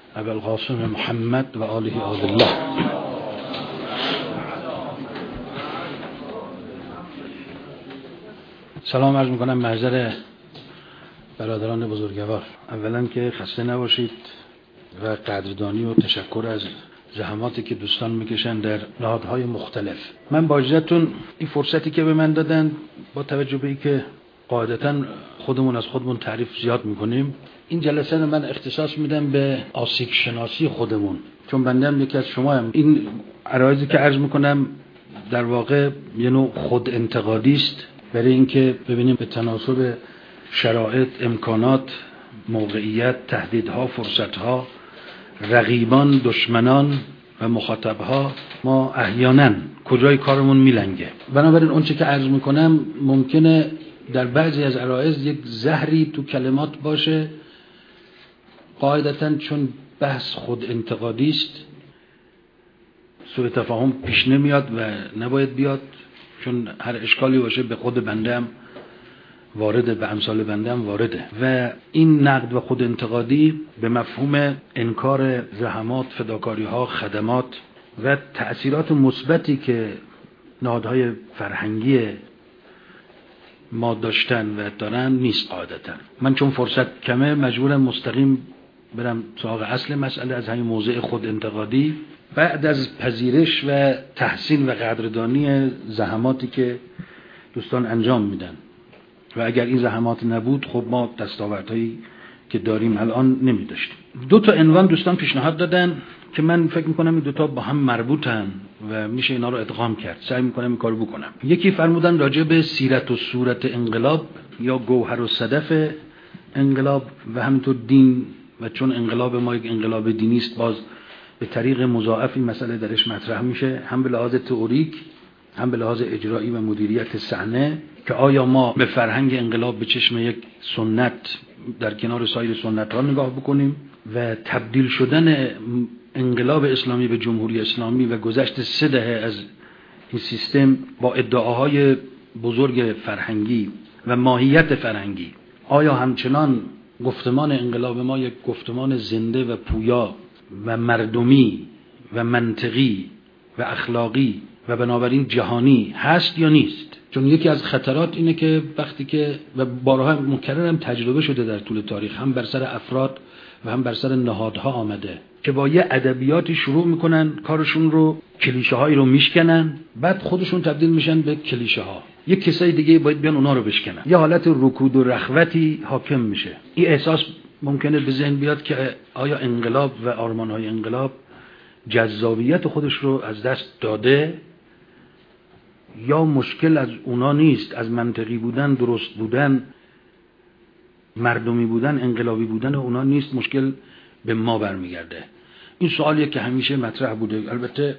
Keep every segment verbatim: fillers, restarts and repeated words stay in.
ابوالقاسم محمد و آله آل الله. سلام عرض میکنم محضر برادران بزرگوار. اولا که خسته نباشید و قدردانی و تشکر از زحماتی که دوستان میکشن در نهادهای مختلف. من با اجازهتون این فرصتی که به من دادن، با توجه به اینکه قاعدتاً خودمون از خودمون تعریف زیاد میکنیم، این جلسه رو من اختصاص میدم به آسیب شناسی خودمون، چون بنده هم یکی از شما هم. این عرایضی که عرض میکنم در واقع یه نوع خود انتقادی است، برای اینکه ببینیم به تناسب شرایط، امکانات، موقعیت، تهدیدها، فرصتها، رقیبان، دشمنان و مخاطبها ما احیانا کجای کارمون میلنگه. بنابراین اون چه که عرض میکنم ممکنه در بعضی از عرایض یک زهری تو کلمات باشه، قاعدتاً چون بحث خود انتقادی است سوء تفاهم پیش نمیاد و نباید بیاد، چون هر اشکالی باشه به خود بنده هم وارده، به امثال بنده هم وارده. و این نقد و خود انتقادی به مفهوم انکار زحمات، فداکاری ها، خدمات و تأثیرات مثبتی که نهادهای فرهنگی ما داشتن و دارن نیست قاعدتا. من چون فرصت کمه مجبورم مستقیم برم سراغ اصل مسئله از همین موضع خود انتقادی، بعد از پذیرش و تحسین و قدردانی زحماتی که دوستان انجام میدن. و اگر این زحمات نبود خب ما دستاوردهایی که داریم الان نمی داشتیم. دو تا عنوان دوستان پیشنهاد دادن که من فکر میکنم این دوتا با هم مربوطن و میشه اینا رو ادغام کرد. سعی میکنم این کارو بکنم. یکی فرمودن راجع به سیرت و صورت انقلاب یا گوهر و صدف انقلاب و همینطور دین، و چون انقلاب ما یک انقلاب دینی است باز به طریق مضاعف این مسئله درش مطرح میشه، هم به لحاظ تئوریک هم به لحاظ اجرایی و مدیریت صحنه، که آیا ما به فرهنگ انقلاب به چشم یک سنت در کنار سایر سنت ها نگاه بکنیم و تبدیل شدن انقلاب اسلامی به جمهوری اسلامی و گذشت سه دهه از این سیستم با ادعاهای بزرگ فرهنگی و ماهیت فرهنگی، آیا همچنان گفتمان انقلاب ما یک گفتمان زنده و پویا و مردمی و منطقی و اخلاقی و بنابراین جهانی هست یا نیست؟ چون یکی از خطرات اینه که وقتی که و بارها مکررم تجربه شده در طول تاریخ، هم بر سر افراد و هم بر سر نهادها آمده که با یه ادبیاتی شروع میکنن کارشون رو، کلیشه هایی رو میشکنن، بعد خودشون تبدیل میشن به کلیشه ها. یک کسای دیگه باید بیان اونا رو بشکنن. یه حالت رکود و رخوتی حاکم میشه. این احساس ممکنه به ذهن بیاد که آیا انقلاب و آرمانهای انقلاب جذابیت خودش رو از دست داده، یا مشکل از اونا نیست، از منطقی بودن، درست بودن، مردمی بودن، انقلابی بودن اونا نیست، مشکل به ما برمیگرده. این سوالیه که همیشه مطرح بوده. البته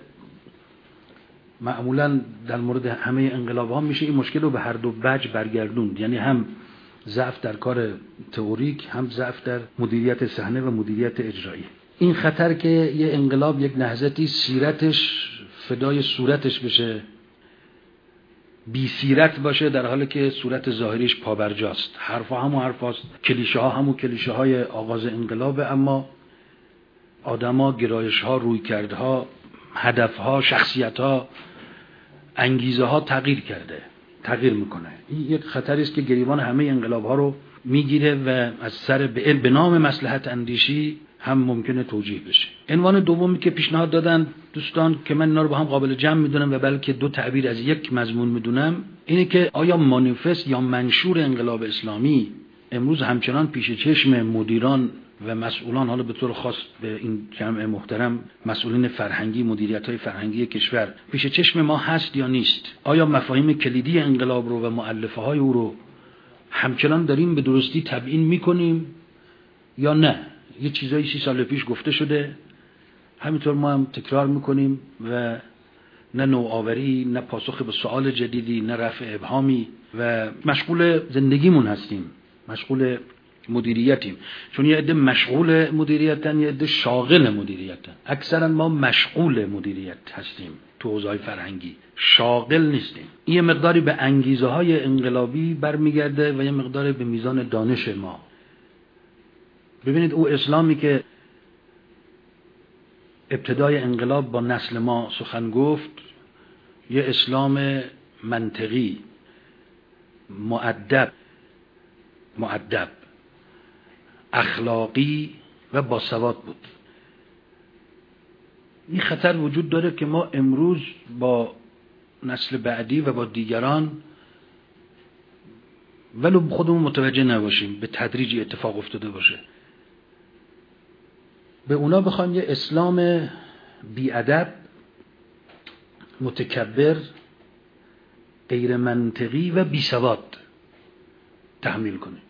معمولا در مورد همه انقلاب ها میشه این مشکل رو به هر دو وجه برگردوند، یعنی هم ضعف در کار تئوریک، هم ضعف در مدیریت صحنه و مدیریت اجرایی. این خطر که یه انقلاب یک نهضتی سیرتش فدای صورتش بشه، بی سیرت باشه، در حالی که صورت ظاهریش پابرجاست. حرفا همون حرفاست، کلیشه ها همون کلیشه های آغاز انقلاب، اما آدما، گرایش ها، رویکردها، هدف ها، شخصیت ها، انگیزه ها تغییر کرده، تغییر میکنه. این یک خطری است که گریبان همه انقلاب ها رو میگیره و از سر به, به نام مصلحت اندیشی هم ممکنه توجیه بشه. عنوان دومی که پیشنهاد دادن دوستان که من اینا رو با هم قابل جمع میدونم و بلکه دو تعبیر از یک مضمون میدونم، اینه که آیا مانیفست یا منشور انقلاب اسلامی امروز همچنان پیش چشم مدیران و مسئولان، حالا به طور خاص به این جمع محترم مسئولین فرهنگی، مدیریت‌های فرهنگی کشور، پیش چشم ما هست یا نیست؟ آیا مفاهیم کلیدی انقلاب رو و مؤلفه‌های او رو همچنان داریم به درستی تبیین میکنیم یا نه؟ یه چیزایی سی سال پیش گفته شده، همینطور ما هم تکرار میکنیم و نه نوآوری، نه پاسخ به سوال جدیدی، نه رفع ابهامی، و مشغول زندگیمون هستیم، مشغول مدیریتیم. چون یه عده مشغول مدیریتن، یه عده شاغل مدیریتن. اکثرا ما مشغول مدیریت هستیم تو حوزه‌های فرهنگی، شاغل نیستیم. این یه مقداری به انگیزه های انقلابی برمیگرده و یه مقداری به میزان دانش ما. ببینید او اسلامی که ابتدای انقلاب با نسل ما سخن گفت، یه اسلام منطقی، مؤدب مؤدب اخلاقی و باسواد بود. این خطر وجود داره که ما امروز با نسل بعدی و با دیگران ولو خودمون متوجه نباشیم به تدریجی اتفاق افتاده باشه، به اونا بخوایم یه اسلام بی‌ادب، متکبر، غیر منطقی و بی‌سواد تحمیل کنیم.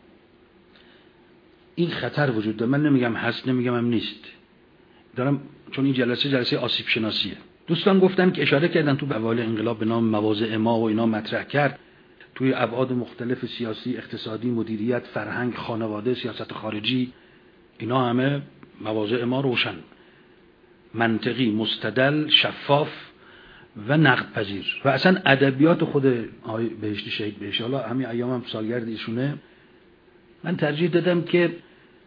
این خطر وجود داره. من نمیگم هست، نمیگم هم نیست، دارم چون این جلسه جلسه آسیب شناسیه. دوستان گفتن که اشاره کردن تو اوایل انقلاب به نام مواضع ما و اینا مطرح کرد، توی ابعاد مختلف سیاسی، اقتصادی، مدیریت، فرهنگ، خانواده، سیاست خارجی، اینا همه مواضع ما روشن، منطقی، مستدل، شفاف و نقد پذیر. و اصلا ادبیات خود آقای بهشتی شهید بهشتی، حالا همین ایام هم سالگرد ایشونه، من ترجیح دادم که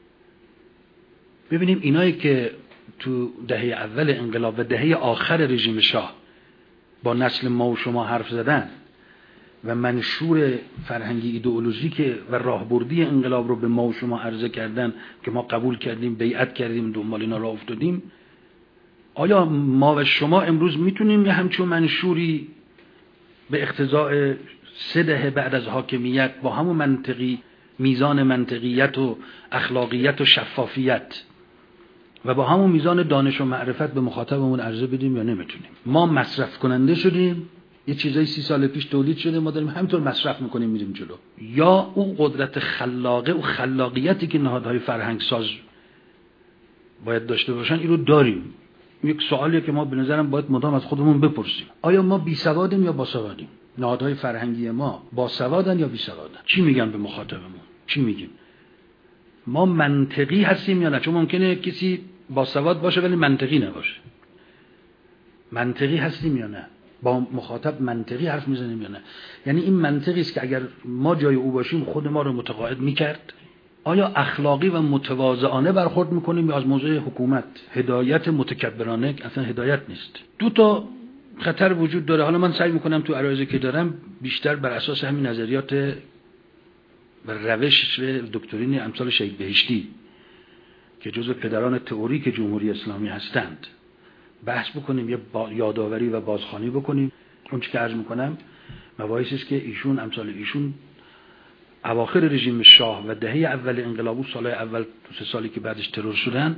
ببینیم اینایی که تو دهه اول انقلاب و دهه آخر رژیم شاه با نسل ما و شما حرف زدن و منشور فرهنگی ایدئولوژیک و راهبردی انقلاب رو به ما و شما عرضه کردن که ما قبول کردیم، بیعت کردیم، دنبال اینا راه افتادیم، آیا ما و شما امروز میتونیم یه همچون منشوری به اقتضاء سه دهه بعد از حاکمیت با همون منطقی، میزان منطقیت و اخلاقیت و شفافیت و با همون میزان دانش و معرفت به مخاطبمون عرضه بدیم یا نمیتونیم؟ ما مصرف کننده شدیم، یه چیزایی سی سال پیش تولید شده، ما داریم همینطور مصرف میکنیم میریم جلو، یا اون قدرت خلاقه و خلاقیتی که نهادهای فرهنگ ساز باید داشته باشن این رو داریم؟ یک سوالیه که ما به نظرم باید مدام از خودمون بپرسیم. آیا ما بی سوادیم یا با سوادیم؟ نهادهای فرهنگی ما با سوادن یا بی سوادن؟ چی میگن به مخاطبمون؟ چی میگیم؟ ما منطقی هستیم یا نه؟ چون ممکنه کسی با سواد باشه ولی منطقی نباشه. منطقی هستیم یا نه؟ با مخاطب منطقی حرف میزنیم یا نه؟ یعنی این منطقی است که اگر ما جای او باشیم خود ما رو متقاعد میکرد. آیا اخلاقی و متواضعانه برخورد میکنیم یا از موضع حکومت هدایت متکبرانه؟ اصلا هدایت نیست. دو تا خطر وجود داره. حالا من سعی میکنم تو عرایضی که دارم بیشتر بر اساس همین نظریات و روش دکترین امثال شهید بهشتی که جزو پدران تئوریک جمهوری اسلامی هستند بحث بکنیم، یه یادآوری و بازخوانی بکنیم. اون چیزی که عرض میکنم مباحثی است که ایشون امثال ایشون اواخر رژیم شاه و دهه اول انقلاب و سالهای اول دو سه سالی که بعدش ترور شدن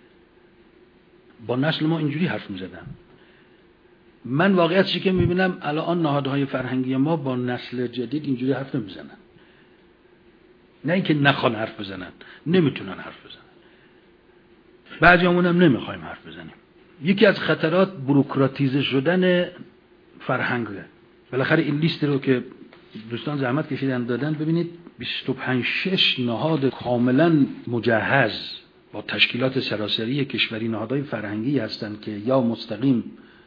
با نسل ما اینجوری حرف میزدن. من واقعیتش که میبینم الان نهادهای فرهنگی ما با نسل جدید اینجوری حرف نمیزنن. نه اینکه نخوان حرف بزنن، نمیتونن حرف بزنن. بعضیامون هم نمیخوایم حرف بزنیم. یکی از خطرات بوروکراتیزه شدن فرهنگه. بالاخره این لیست رو که دوستان زحمت کشیدن دادن، ببینید بیست و پنج شش نهاد کاملا مجهز با تشکیلات سراسری کشوری نهادهای فرهنگی هستند که یا مستقیم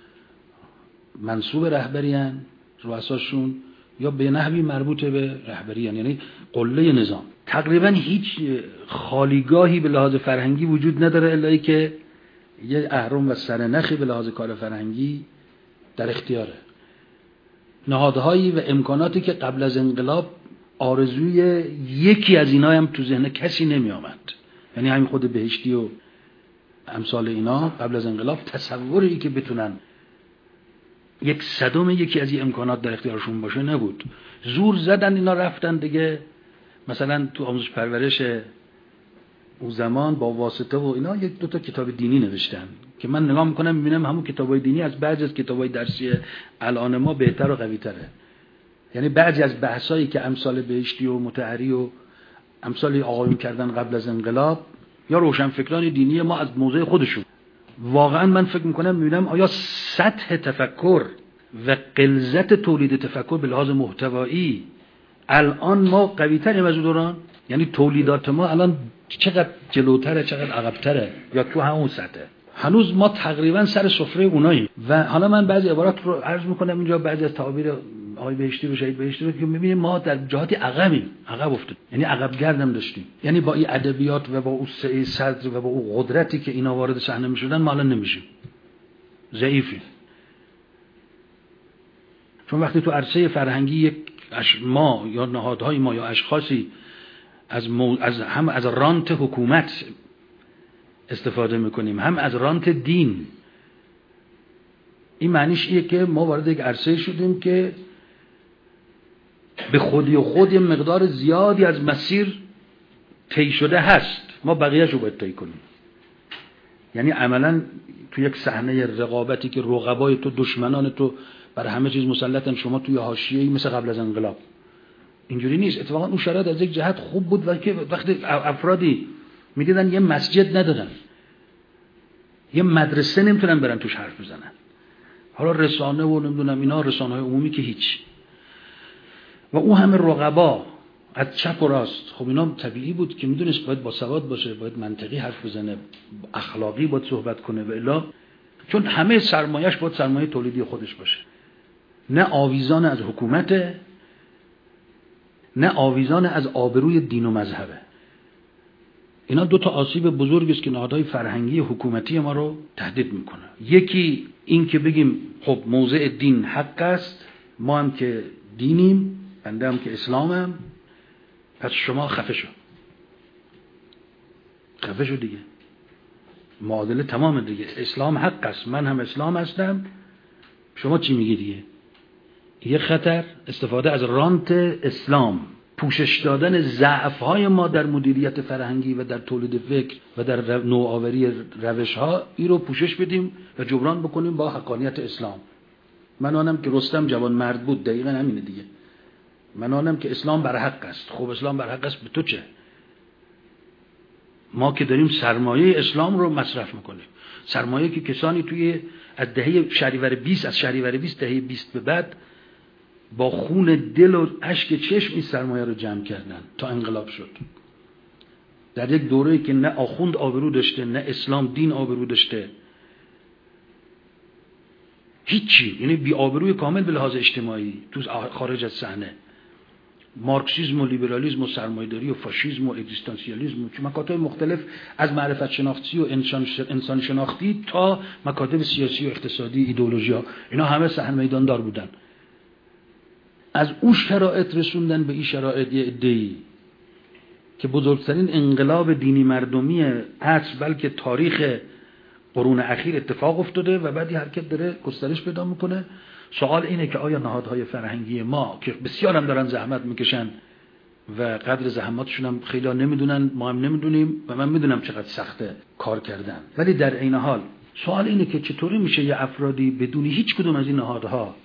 منصوب رهبریان رؤساشون یا به نحوی مربوط به رهبریان، یعنی قله نظام. تقریبا هیچ خالیگاهی به لحاظ فرهنگی وجود نداره الا ای که یه اهرم و سرنخی به لحاظ کار فرهنگی در اختیاره. نهادهایی و امکاناتی که قبل از انقلاب آرزوی یکی از اینا هم تو ذهن کسی نمی آمد، یعنی همین خود بهشتی و امثال اینا قبل از انقلاب تصوری که بتونن یک صدم یکی از این امکانات در اختیارشون باشه نبود. زور زدن اینا رفتن دیگه. مثلا تو آموزش پرورش اون زمان با واسطه و اینا یک دو تا کتاب دینی نوشتن که من نگاه میکنم میبینم همون کتابای دینی از بعضی از کتابای درسی الان ما بهتر و قوی تره. یعنی بعضی از بحثایی که امثال بهشتی و مطهری و امثال آقایون کردن قبل از انقلاب یا روشنفکران دینی ما از موضع خودشون، واقعا من فکر میکنم میبینم آیا سطح تفکر و غلظت تولید تفکر به لحاظ محتوایی الان ما قوی تریم از اون دوران؟ یعنی تولیدات ما الان چقدر جلوتره، چقدر عقبتره، یا تو همون سطحه؟ هنوز ما تقریبا سر سفره اوناییم. و حالا من بعضی عبارات رو عرض میکنم اینجا، بعضی از تعابیر آقای بهشتی رو شهید بهشتی رو که می‌بینیم ما در جهات عقبیم، عقب افتاد، یعنی عقب گردم داشتیم. یعنی با این ادبیات و با اون سعه صدر و با اون قدرتی که اینا وارد صحنه می‌شدن ما الان نمیشیم، ضعیفیم. چون وقتی تو عرصه فرهنگی یک ما یا نهادهای ما یا اشخاصی از, مو... از هم از رانت حکومت استفاده میکنیم، هم از رانت دین، این معنیش اینه که ما وارد یک عرصه شدیم که به خودی و خود یه مقدار زیادی از مسیر طی شده هست، ما بقیه‌اش رو باید طی کنیم. یعنی عملاً تو یک صحنه رقابتی که رقبای تو، دشمنان تو برای همه چیز مسلطن، شما توی حاشیه‌ای مثل قبل از انقلاب. اینجوری نیست. اتفاقا اون شرایط از یک جهت خوب بود و که وقتی افرادی میدیدن یه مسجد ندارن، یه مدرسه نمیتونن برن توش حرف بزنن، حالا رسانه و نمیدونم اینا، رسانه‌های عمومی که هیچ، و اون همه رقبا از چپ و راست، خب اینا طبیعی بود که میدونست باید با سواد باشه، باید منطقی حرف بزنه، اخلاقی باید صحبت کنه، و الا چون همه سرمایه‌اش باید سرمایه تولیدی خودش باشه، نه آویزان از حکومت، نه آویزان از آبروی دین و مذهبه. اینا دو تا آسیب بزرگی است که نهادهای فرهنگی حکومتی ما رو تهدید میکنه. یکی این که بگیم خب موضع دین حق است، ما هم که دینیم، بنده هم که اسلامم، پس شما خفه شو، خفه شو دیگه، معادله تمامه دیگه، اسلام حق است، من هم اسلام هستم، شما چی میگی دیگه؟ یه خطر استفاده از رانت اسلام، پوشش دادن ضعف‌های ما در مدیریت فرهنگی و در تولید فکر و در نوآوری روش‌ها، این رو پوشش بدیم و جبران بکنیم با حقانیت اسلام. من آنم که رستم جوان مرد بود، دقیقاً همینه دیگه. من آنم که اسلام بر حق است. خب اسلام بر حق است، به تو چه؟ ما که داریم سرمایه اسلام رو مصرف میکنیم، سرمایه که کسانی توی از دهه شهریور بیست، از شهریور بیست دهه بیست به بعد با خون دل و اشک چشم این سرمایه رو جمع کردن تا انقلاب شد، در یک دوره‌ای که نه آخوند آبرو داشته، نه اسلام دین آبرو داشته، هیچی، یعنی بی آبروی کامل به لحاظ اجتماعی تو خارج از صحنه. مارکسیسم و لیبرالیسم و سرمایه‌داری و فاشیسم و اگزیستانسیالیسم و مکاتب مختلف، از معرفت شناختی و انسان انسان شناختی تا مکاتب سیاسی و اقتصادی، ایدئولوژی‌ها، اینا همه صحنه میدان دار بودن. از اون شرایط رسوندن به این شرایط یه عده‌ای که بزرگترین انقلاب دینی مردمی عصر بلکه تاریخ قرون اخیر اتفاق افتاده و بعد این حرکت داره گسترش پیدا میکنه. سوال اینه که آیا نهادهای فرهنگی ما که بسیار هم دارن زحمت میکشن و قدر زحماتشون هم خیلی ها نمیدونن، ما هم نمیدونیم و من میدونم چقدر سخته کار کردن، ولی در عین حال سوال اینه که چطوری میشه یه افرادی بدون هیچ کدوم از این نهادها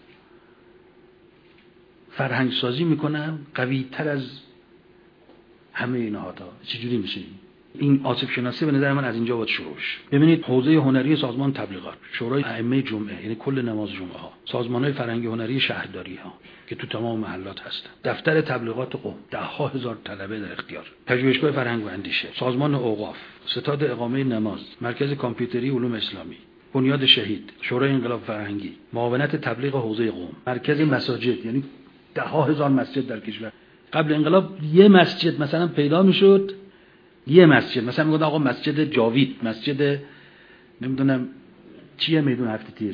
فرهنگ سازی میکنن قوی تر از همه این نهادها؟ چجوری میشه؟ این آسیب شناسی به نظر من از اینجا باید شروع شه. ببینید حوزه هنری سازمان تبلیغات، شورای ائمه جمعه، یعنی کل نماز جمعه ها، سازمان‌های فرهنگی هنری شهرداری ها که تو تمام محلات هستن، دفتر تبلیغات قم، ده ها هزار طلبه در اختیار، پژوهشگاه فرهنگ و اندیشه، سازمان اوقاف، ستاد اقامه نماز، مرکز کامپیوتری علوم اسلامی، بنیاد شهید، شورای انقلاب فرهنگی، معاونت تبلیغ حوزه قم، مرکز مساجد، یعنی ده ها هزار مسجد در کشور. قبل انقلاب یه مسجد مثلا پیدا میشد، یه مسجد مثلا میگن آقا مسجد جاوید، مسجد نمیدونم چیه، میدون هفت تیر،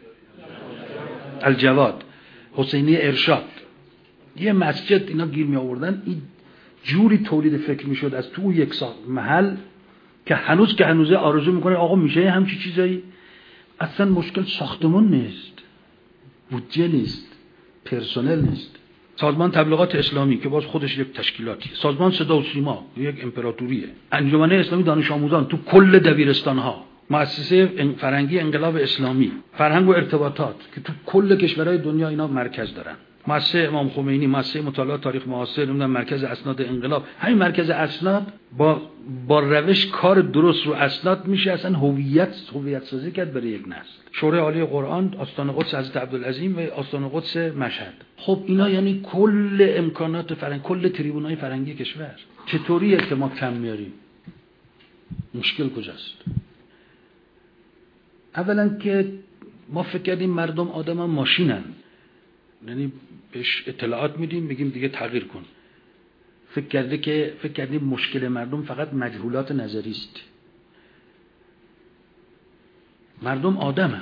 الجواد، حسینی ارشاد، یه مسجد اینا گیر می آوردن. این جوری تولید فکر میشد از تو یک محل که هنوز که هنوزه آرزو میکنه آقا میشه همچی چیزایی. اصلا مشکل ساختمون نیست، بودجه نیست، پرسنل نیست. سازمان تبلیغات اسلامی که باز خودش یک تشکیلاتیه، سازمان صدا و سیما یک امپراتوریه، انجمن اسلامی دانش آموزان تو کل دبیرستان‌ها، مؤسسه فرهنگی انقلاب اسلامی، فرهنگ و ارتباطات که تو کل کشورهای دنیا اینا مرکز دارن، مؤسسه امام خمینی، مؤسسه مطالعات تاریخ معاصر، نمیدونم مرکز اسناد انقلاب. همین مرکز اسناد با با روش کار درست رو اسناد میشه اصلا هویت هویت سازی کرد برای یک نسل. شورای عالی قرآن، آستان قدس حضرت عبدالعظیم و آستان قدس مشهد. خب اینا یعنی کل امکانات فرهنگ، کل تریبونای فرهنگی کشور. چطوریه که ما کم میاریم؟ مشکل کجاست؟ اولا که ما فکر کردیم مردم آدم هم ماشینن، یعنی بهش اطلاعات میدیم، میگیم دیگه تغییر کن. فکر کرده که فکر کردیم مشکل مردم فقط مجهولات نظری است. مردم آدمن.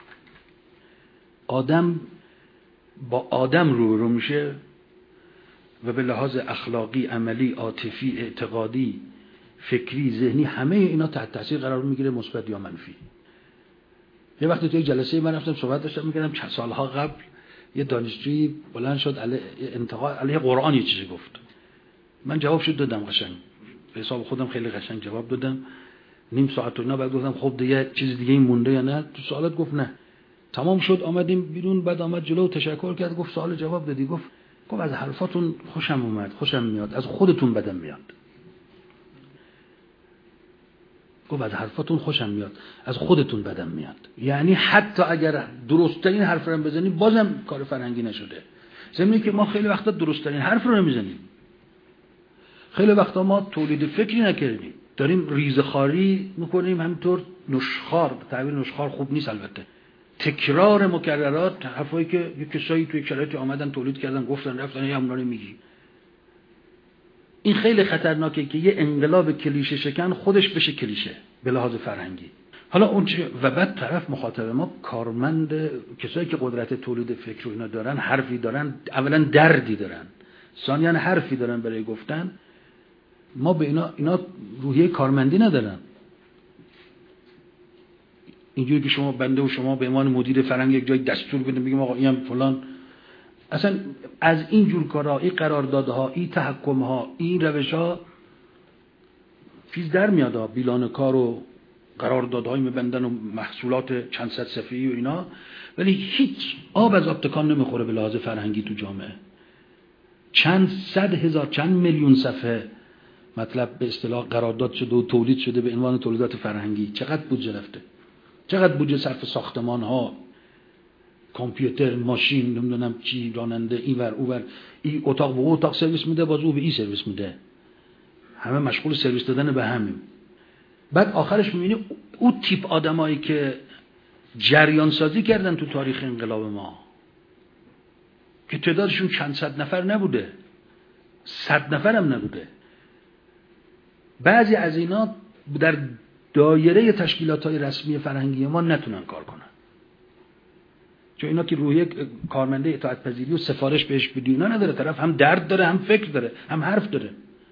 آدم با آدم رو رو میشه و به لحاظ اخلاقی، عملی، عاطفی، اعتقادی، فکری، ذهنی همه اینا تحت تاثیر قرار میگیره، مثبت یا منفی. یه وقتی توی جلسه من رفتم صحبت داشتم میکردم، چند سالها قبل یه دانشجویی بلند شد علیه انتقاد علیه قرآن یه چیزی گفت. من جواب شد دادم، قشنگ به حساب خودم خیلی قشنگ جواب دادم. نیم ساعت و اینا بعد گفتم خب دیگه چیز دیگه این مونده یا نه؟ تو سوالات گفت نه. تمام شد آمدیم بیرون، بعد آمد جلو تشکر کرد، گفت سوال جواب دادی؟ گفت گفت از حرفاتون خوشم اومد، خوشم میاد، از خودتون بدم میاد. گفت از حرفاتون خوشم میاد، از خودتون بدم میاد. یعنی حتی اگر درست‌ترین حرف رو بزنی بازم کار فرهنگی نشده. زمینی که ما خیلی وقتا درست‌ترین حرف رو نمیزنیم، خیلی وقتا ما تولید فکری نکردیم، داریم ریزخواری میکنیم، همینطور نشخوار. تعبیر نشخوار خوب نیست البته، تکرار مکررات، حرفایی که یک کسایی توی شرایطی آمدن تولید کردن گفتن رفتن یه همونا رو میگی. این خیلی خطرناکه که یه انقلاب کلیشه شکن خودش بشه کلیشه به لحاظ فرهنگی. حالا اون چه و بعد طرف مخاطب ما کارمند، کسایی که قدرت تولید فکر و اینا دارن، حرفی دارن، اولا دردی دارن، ثانیاً حرفی دارن برای گفتن. ما به اینا اینا روحیه کارمندی ندارن. اینجوری که شما بنده و شما به عنوان مدیر فرهنگ یک جای دستور بدیم بگیم آقا اینم فلان، اصلا از این جور کارها، این قراردادها، این تحکمها، این روشها چیز در میاد، بیلان کار و قراردادهای میبندن و محصولات چند صد صفحه‌ای و اینا، ولی هیچ آب از آب تکان نمیخوره به لحاظ فرهنگی تو جامعه. چند صد هزار، چند میلیون صفحه مطلب به اصطلاح قرارداد شده و تولید شده به عنوان تولیدات فرهنگی. چقدر بودجه رفته، چقدر بودجه صرف ساختمان ها، کامپیوتر، ماشین، نمیدونم چی، راننده، اینور اونور، این اتاق به اون اتاق سرویس میده، باز او به این سرویس میده، همه مشغول سرویس دادن به همین. بعد آخرش میبینی اون تیپ آدمایی که جریان سازی کردن تو تاریخ انقلاب ما که تعدادشون چند صد نفر نبوده، صد نفر هم نبوده، بعضی از اینا در دایره تشکیلات‌های رسمی فرهنگی ما نتونن کار کنن، چون اینا که روحیه کارمنده اطاعت پذیری و سفارش بهش بدی اینا نداره. طرف هم درد داره، هم فکر داره، هم حرف داره.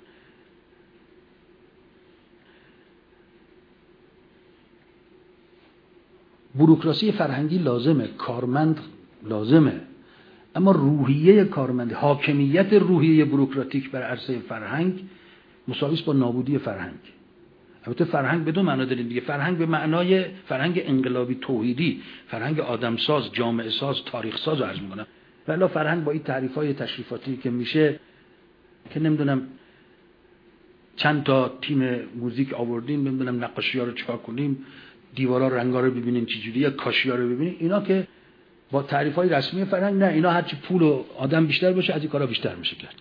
بوروکراسی فرهنگی لازمه، کارمند لازمه، اما روحیه کارمند، حاکمیت روحیه بوروکراتیک بر عرصه فرهنگ مساوی است با نابودی فرهنگ. البته فرهنگ به دو معنا داریم دیگه، فرهنگ به معنای فرهنگ انقلابی توحیدی، فرهنگ آدمساز، جامعه ساز، تاریخ ساز رو عرض می‌کنم. ولی فرهنگ با این تعریف‌های تشریفاتی که میشه که نمیدونم چند تا تیم موزیک آوردیم، نمیدونم نقاشی‌ها رو چیکار کنیم، دیوارا رنگا رو ببینین چجوریه، کاشی‌ها رو ببینین، اینا که با تعریف‌های رسمی فرهنگ نه، اینا هرچی پول و آدم بیشتر باشه از این کارا بیشتر میشه کرد.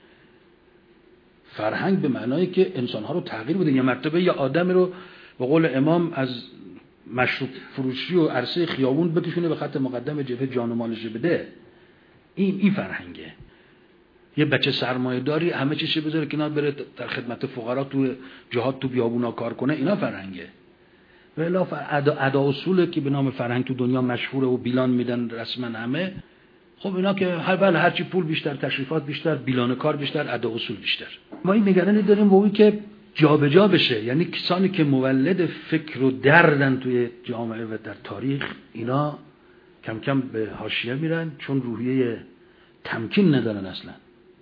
فرهنگ به معنایی که انسان‌ها رو تغییر بده، یه مرتبه یه آدم رو به قول امام از مشروب فروشی و عرصه خیابون بکشونه به خط مقدم جبهه جان و مالش بده. این این فرهنگه. یه بچه سرمایه‌داری همه چیزش بذاره کنار بره در خدمت فقرا تو جهاد تو بیابونا کار کنه، اینا فرهنگه. ولی ادا ادا اصوله که به نام فرهنگ تو دنیا مشهوره و بیلان میدن رسما همه. خب اینا که هر بل هرچی پول بیشتر، تشریفات بیشتر، بیلان کار بیشتر، ادا اصول بیشتر. ما این نگرانی داریم با اون که جابجا بشه، یعنی کسانی که مولد فکر و دردن توی جامعه و در تاریخ، اینا کم کم به حاشیه میرن چون روحیه تمکین ندارن اصلا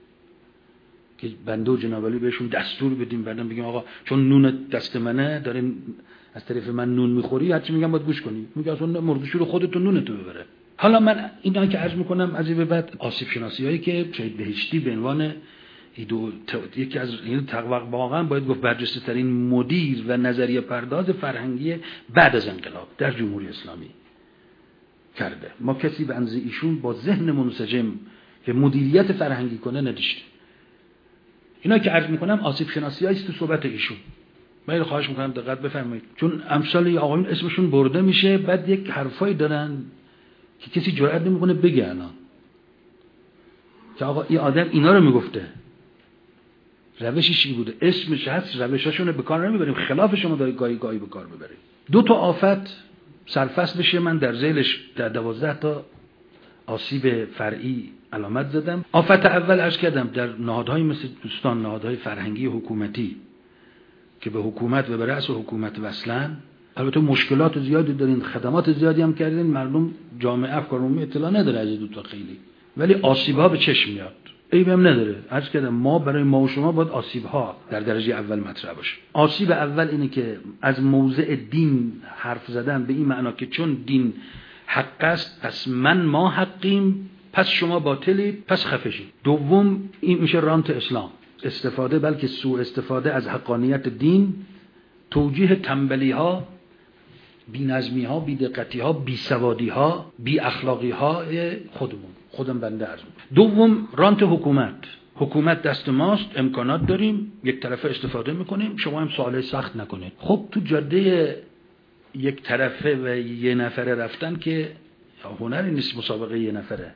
که بنده و جناب علی بهشون دستور بدیم بعدم بگیم آقا چون نون دست منه دارین از طرف من نون میخوری، هرچی میگم باید گوش کنی. میگه اصلا مردشور خودتون نونتو ببره. حالا من اینا که عرض میکنم از این به بعد آسیب شناسی هایی که شهید بهشتی به عنوان ایدو یکی از این واقعا باید گفت برجسته ترین مدیر و نظریه پرداز فرهنگی بعد از انقلاب در جمهوری اسلامی کرده. ما کسی به اندازه ایشون با ذهن منسجم که مدیریت فرهنگی کنه نداشته. اینا که عرض میکنم آسیب شناسی هایی است تو صحبت ایشون. من خواهش میکنم دقت بفرمایید، چون امثال آقایون اسمشون برده میشه بعد یک حرفایی دارن که کسی جرئت نمیکنه بگه. الان که آقا این آدم اینا رو میگفته، روشش چی بوده، اسمش هست، روشاشونو به کار نمیبریم، خلاف شما داری گاهی گاهی به کار ببریم. دو تا آفت سرفصلش من در ذیلش در دوازده تا آسیب فرعی علامت زدم. آفت اول عرض کردم در نهادهای مثل دوستان، نهادهای فرهنگی حکومتی که به حکومت و به رأس حکومت وصلن. البته مشکلات زیادی دارین، خدمات زیادی هم کردین، مردم جامعه افکار عمومی اطلاع نداره از این دو تا خیلی، ولی آسیب‌ها به چشم میاد، عیبی هم نداره. عرض کردم ما برای ما و شما باید آسیب‌ها در درجه اول مطرح باشه. آسیب اول اینه که از موضع دین حرف زدن به این معنا که چون دین حق است پس من ما حقیم، پس شما باطلید، پس خفشید. دوم این میشه رانت اسلام، استفاده بلکه سوء استفاده از حقانیت دین، توجیه تنبلی‌ها، بی‌نظمی‌ها، بی‌دقتی‌ها، بی‌سوادی‌ها، بی‌اخلاقی‌ها خودمون خودم بنده ارزم. دوم رانت حکومت، حکومت دست ماست، امکانات داریم، یک طرفه استفاده میکنیم، شما هم سوال سخت نکنید. خب تو جاده یک طرفه و یه نفره رفتن که هنری نیست، مسابقه یه نفره.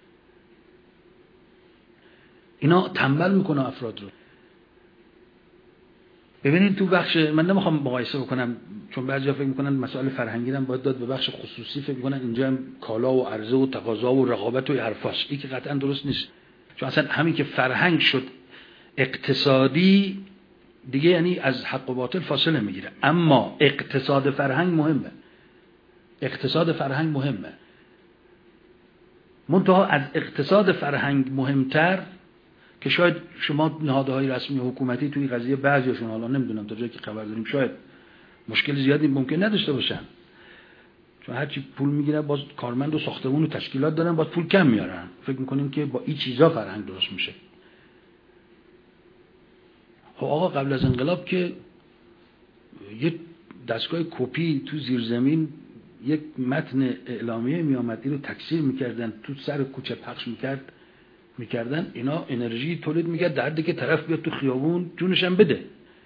اینا تنبل میکنه افراد رو. ببینید تو بخش، من نمیخوام مقایسه بکنم چون بعضیا فکر میکنن مسائل فرهنگی هم باید داد به بخش خصوصی، فکر میکنن اینجا هم کالا و عرضه و تقاضا و رقابت و حرفاست. این که قطعا درست نیست، چون اصلا همین که فرهنگ شد اقتصادی دیگه یعنی از حق و باطل فاصله میگیره. اما اقتصاد فرهنگ مهمه، اقتصاد فرهنگ مهمه. منتها از اقتصاد فرهنگ مهمتر که شاید شما نهادهای رسمی حکومتی توی قضیه بعضیشون، حالا نمیدونم تا جایی که خبر داریم، شاید مشکل زیادی ممکن نداشته باشن، چون هرچی پول میگیرن باز کارمند و ساختمون و تشکیلات دارن، باز پول کم میارن. فکر میکنیم که با این چیزا فرهنگ درست میشه. خب آقا قبل از انقلاب که یه دستگاه کپی تو زیرزمین یک متن اعلامیه میامد، اینو تکثیر میکردن، تو سر کوچه پخش میکرد میکردن، اینا انرژی تولید میکرد، درده که طرف بیاد تو خیابون جونش هم بده.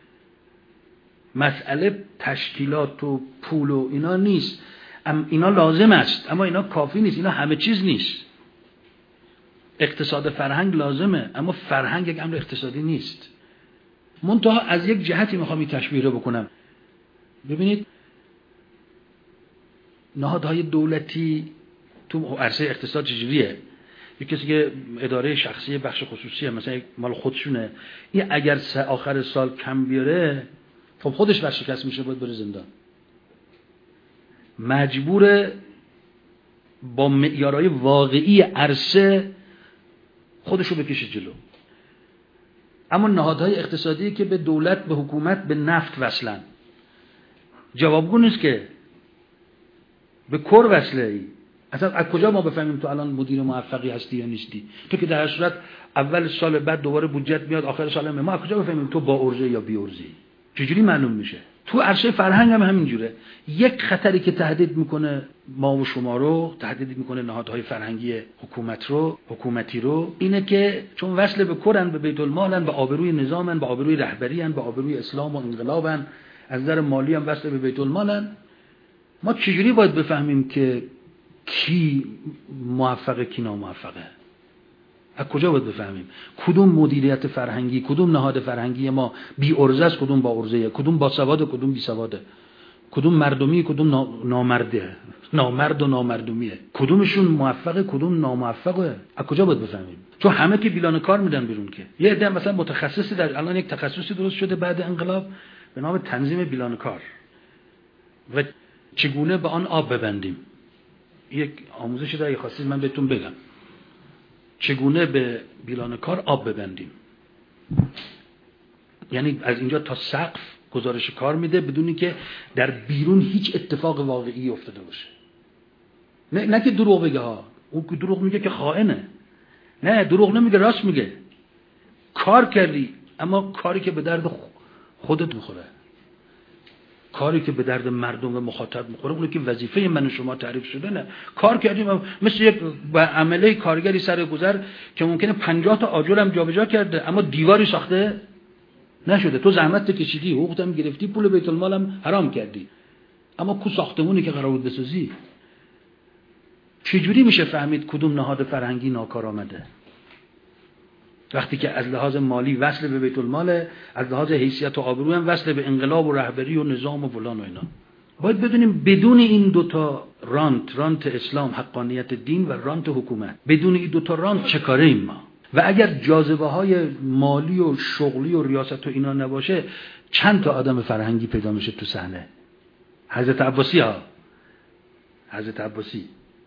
مسئله تشکیلات و پول و اینا نیست، اینا لازم است اما اینا کافی نیست، اینا همه چیز نیست. اقتصاد فرهنگ لازمه اما فرهنگ یک امر اقتصادی نیست. منتها از یک جهتی میخوام این تشبیه رو بکنم. ببینید نهادهای دولتی تو عرصه اقتصاد چجوریه؟ یک کسی که اداره شخصی بخش خصوصیه، مثلا مال خودشونه، این اگر آخر سال کم بیاره خب خودش ورشکست میشه، باید بره زندان، مجبوره با معیارهای واقعی عرصه خودشو بکشه جلو. اما نهادهای اقتصادی که به دولت، به حکومت، به نفت وصلن، جوابگو نیست که به کور وصله ای. اصلا از کجا ما بفهمیم تو الان مدیر موفقی هستی یا نیستی؟ تو که در صورت اول سال بعد دوباره بودجت میاد، آخر سال هم ما از کجا بفهمیم تو با ارزه یا بی ارزه؟ چجوری معلوم میشه؟ تو عرصه فرهنگ هم همینجوره. یک خطری که تهدید میکنه ما و شما رو، تهدید میکنه نهادهای فرهنگی حکومت رو، حکومتی رو، اینه که چون وصل به کرن، به بیت المالن، به آبروی نظامن، به آبروی رهبریان، به آبروی اسلام و انقلابن، از نظر مالی هم وصل به بیت المالن. ما چجوری باید بفهمیم که کی موفقه کی ناموفقه؟ از کجا باید بفهمیم کدوم مدیریت فرهنگی، کدوم نهاد فرهنگی ما بی ارزه است، کدوم با ارزه، کدوم با سواد، کدوم بی سواده، کدوم مردمی، کدوم نامرده، نامرد و نامردمیه، کدومشون موفقه، کدوم ناموفقه؟ از کجا باید بفهمیم؟ چون همه که بیلان کار میدن بیرون. که یه عده مثلا متخصصی در الان یک تخصصی درست شده بعد انقلاب به نام تنظیم بیلان کار و چگونه به آن آب ببندیم. یک آموزشی در خاصی من بهتون بگم چگونه به بیلان کار آب ببندیم. یعنی از اینجا تا سقف گزارش کار میده بدون اینکه در بیرون هیچ اتفاق واقعی افتاده باشه. نه نه که دروغ بگه ها، اون که دروغ میگه که خائنه. نه دروغ نمیگه، راست میگه. کار کردی اما کاری که به درد خودت میخوره، کاری که به درد مردم و مخاطب میخوره، اون که وظیفه من و شما تعریف شده. نه کار کردیم مثل یک عمله کارگری سر گذر که ممکنه پنجاه تا آجر هم جابجا کرده اما دیواری ساخته نشده. تو زحمت کشیدی، حقوقت هم گرفتی، پول بیت المال هم حرام کردی، اما کو ساختمونی که قرار بود بسازی؟ چجوری میشه فهمید کدوم نهاد فرهنگی ناکار آمده؟ وقتی که از لحاظ مالی وصل به بیت المال، از لحاظ حیثیت و آبرو هم وصل به انقلاب و رهبری و نظام و فلان و اینا. باید بدونیم بدون این دوتا رانت، رانت اسلام، حقانیت دین و رانت حکومت، بدون این دوتا رانت چه کاره ایم ما؟ و اگر جاذبه های مالی و شغلی و ریاست و اینا نباشه، چند تا آدم فرهنگی پیدا میشه تو صحنه؟ حضرت عباسی ها، حضرت عباسی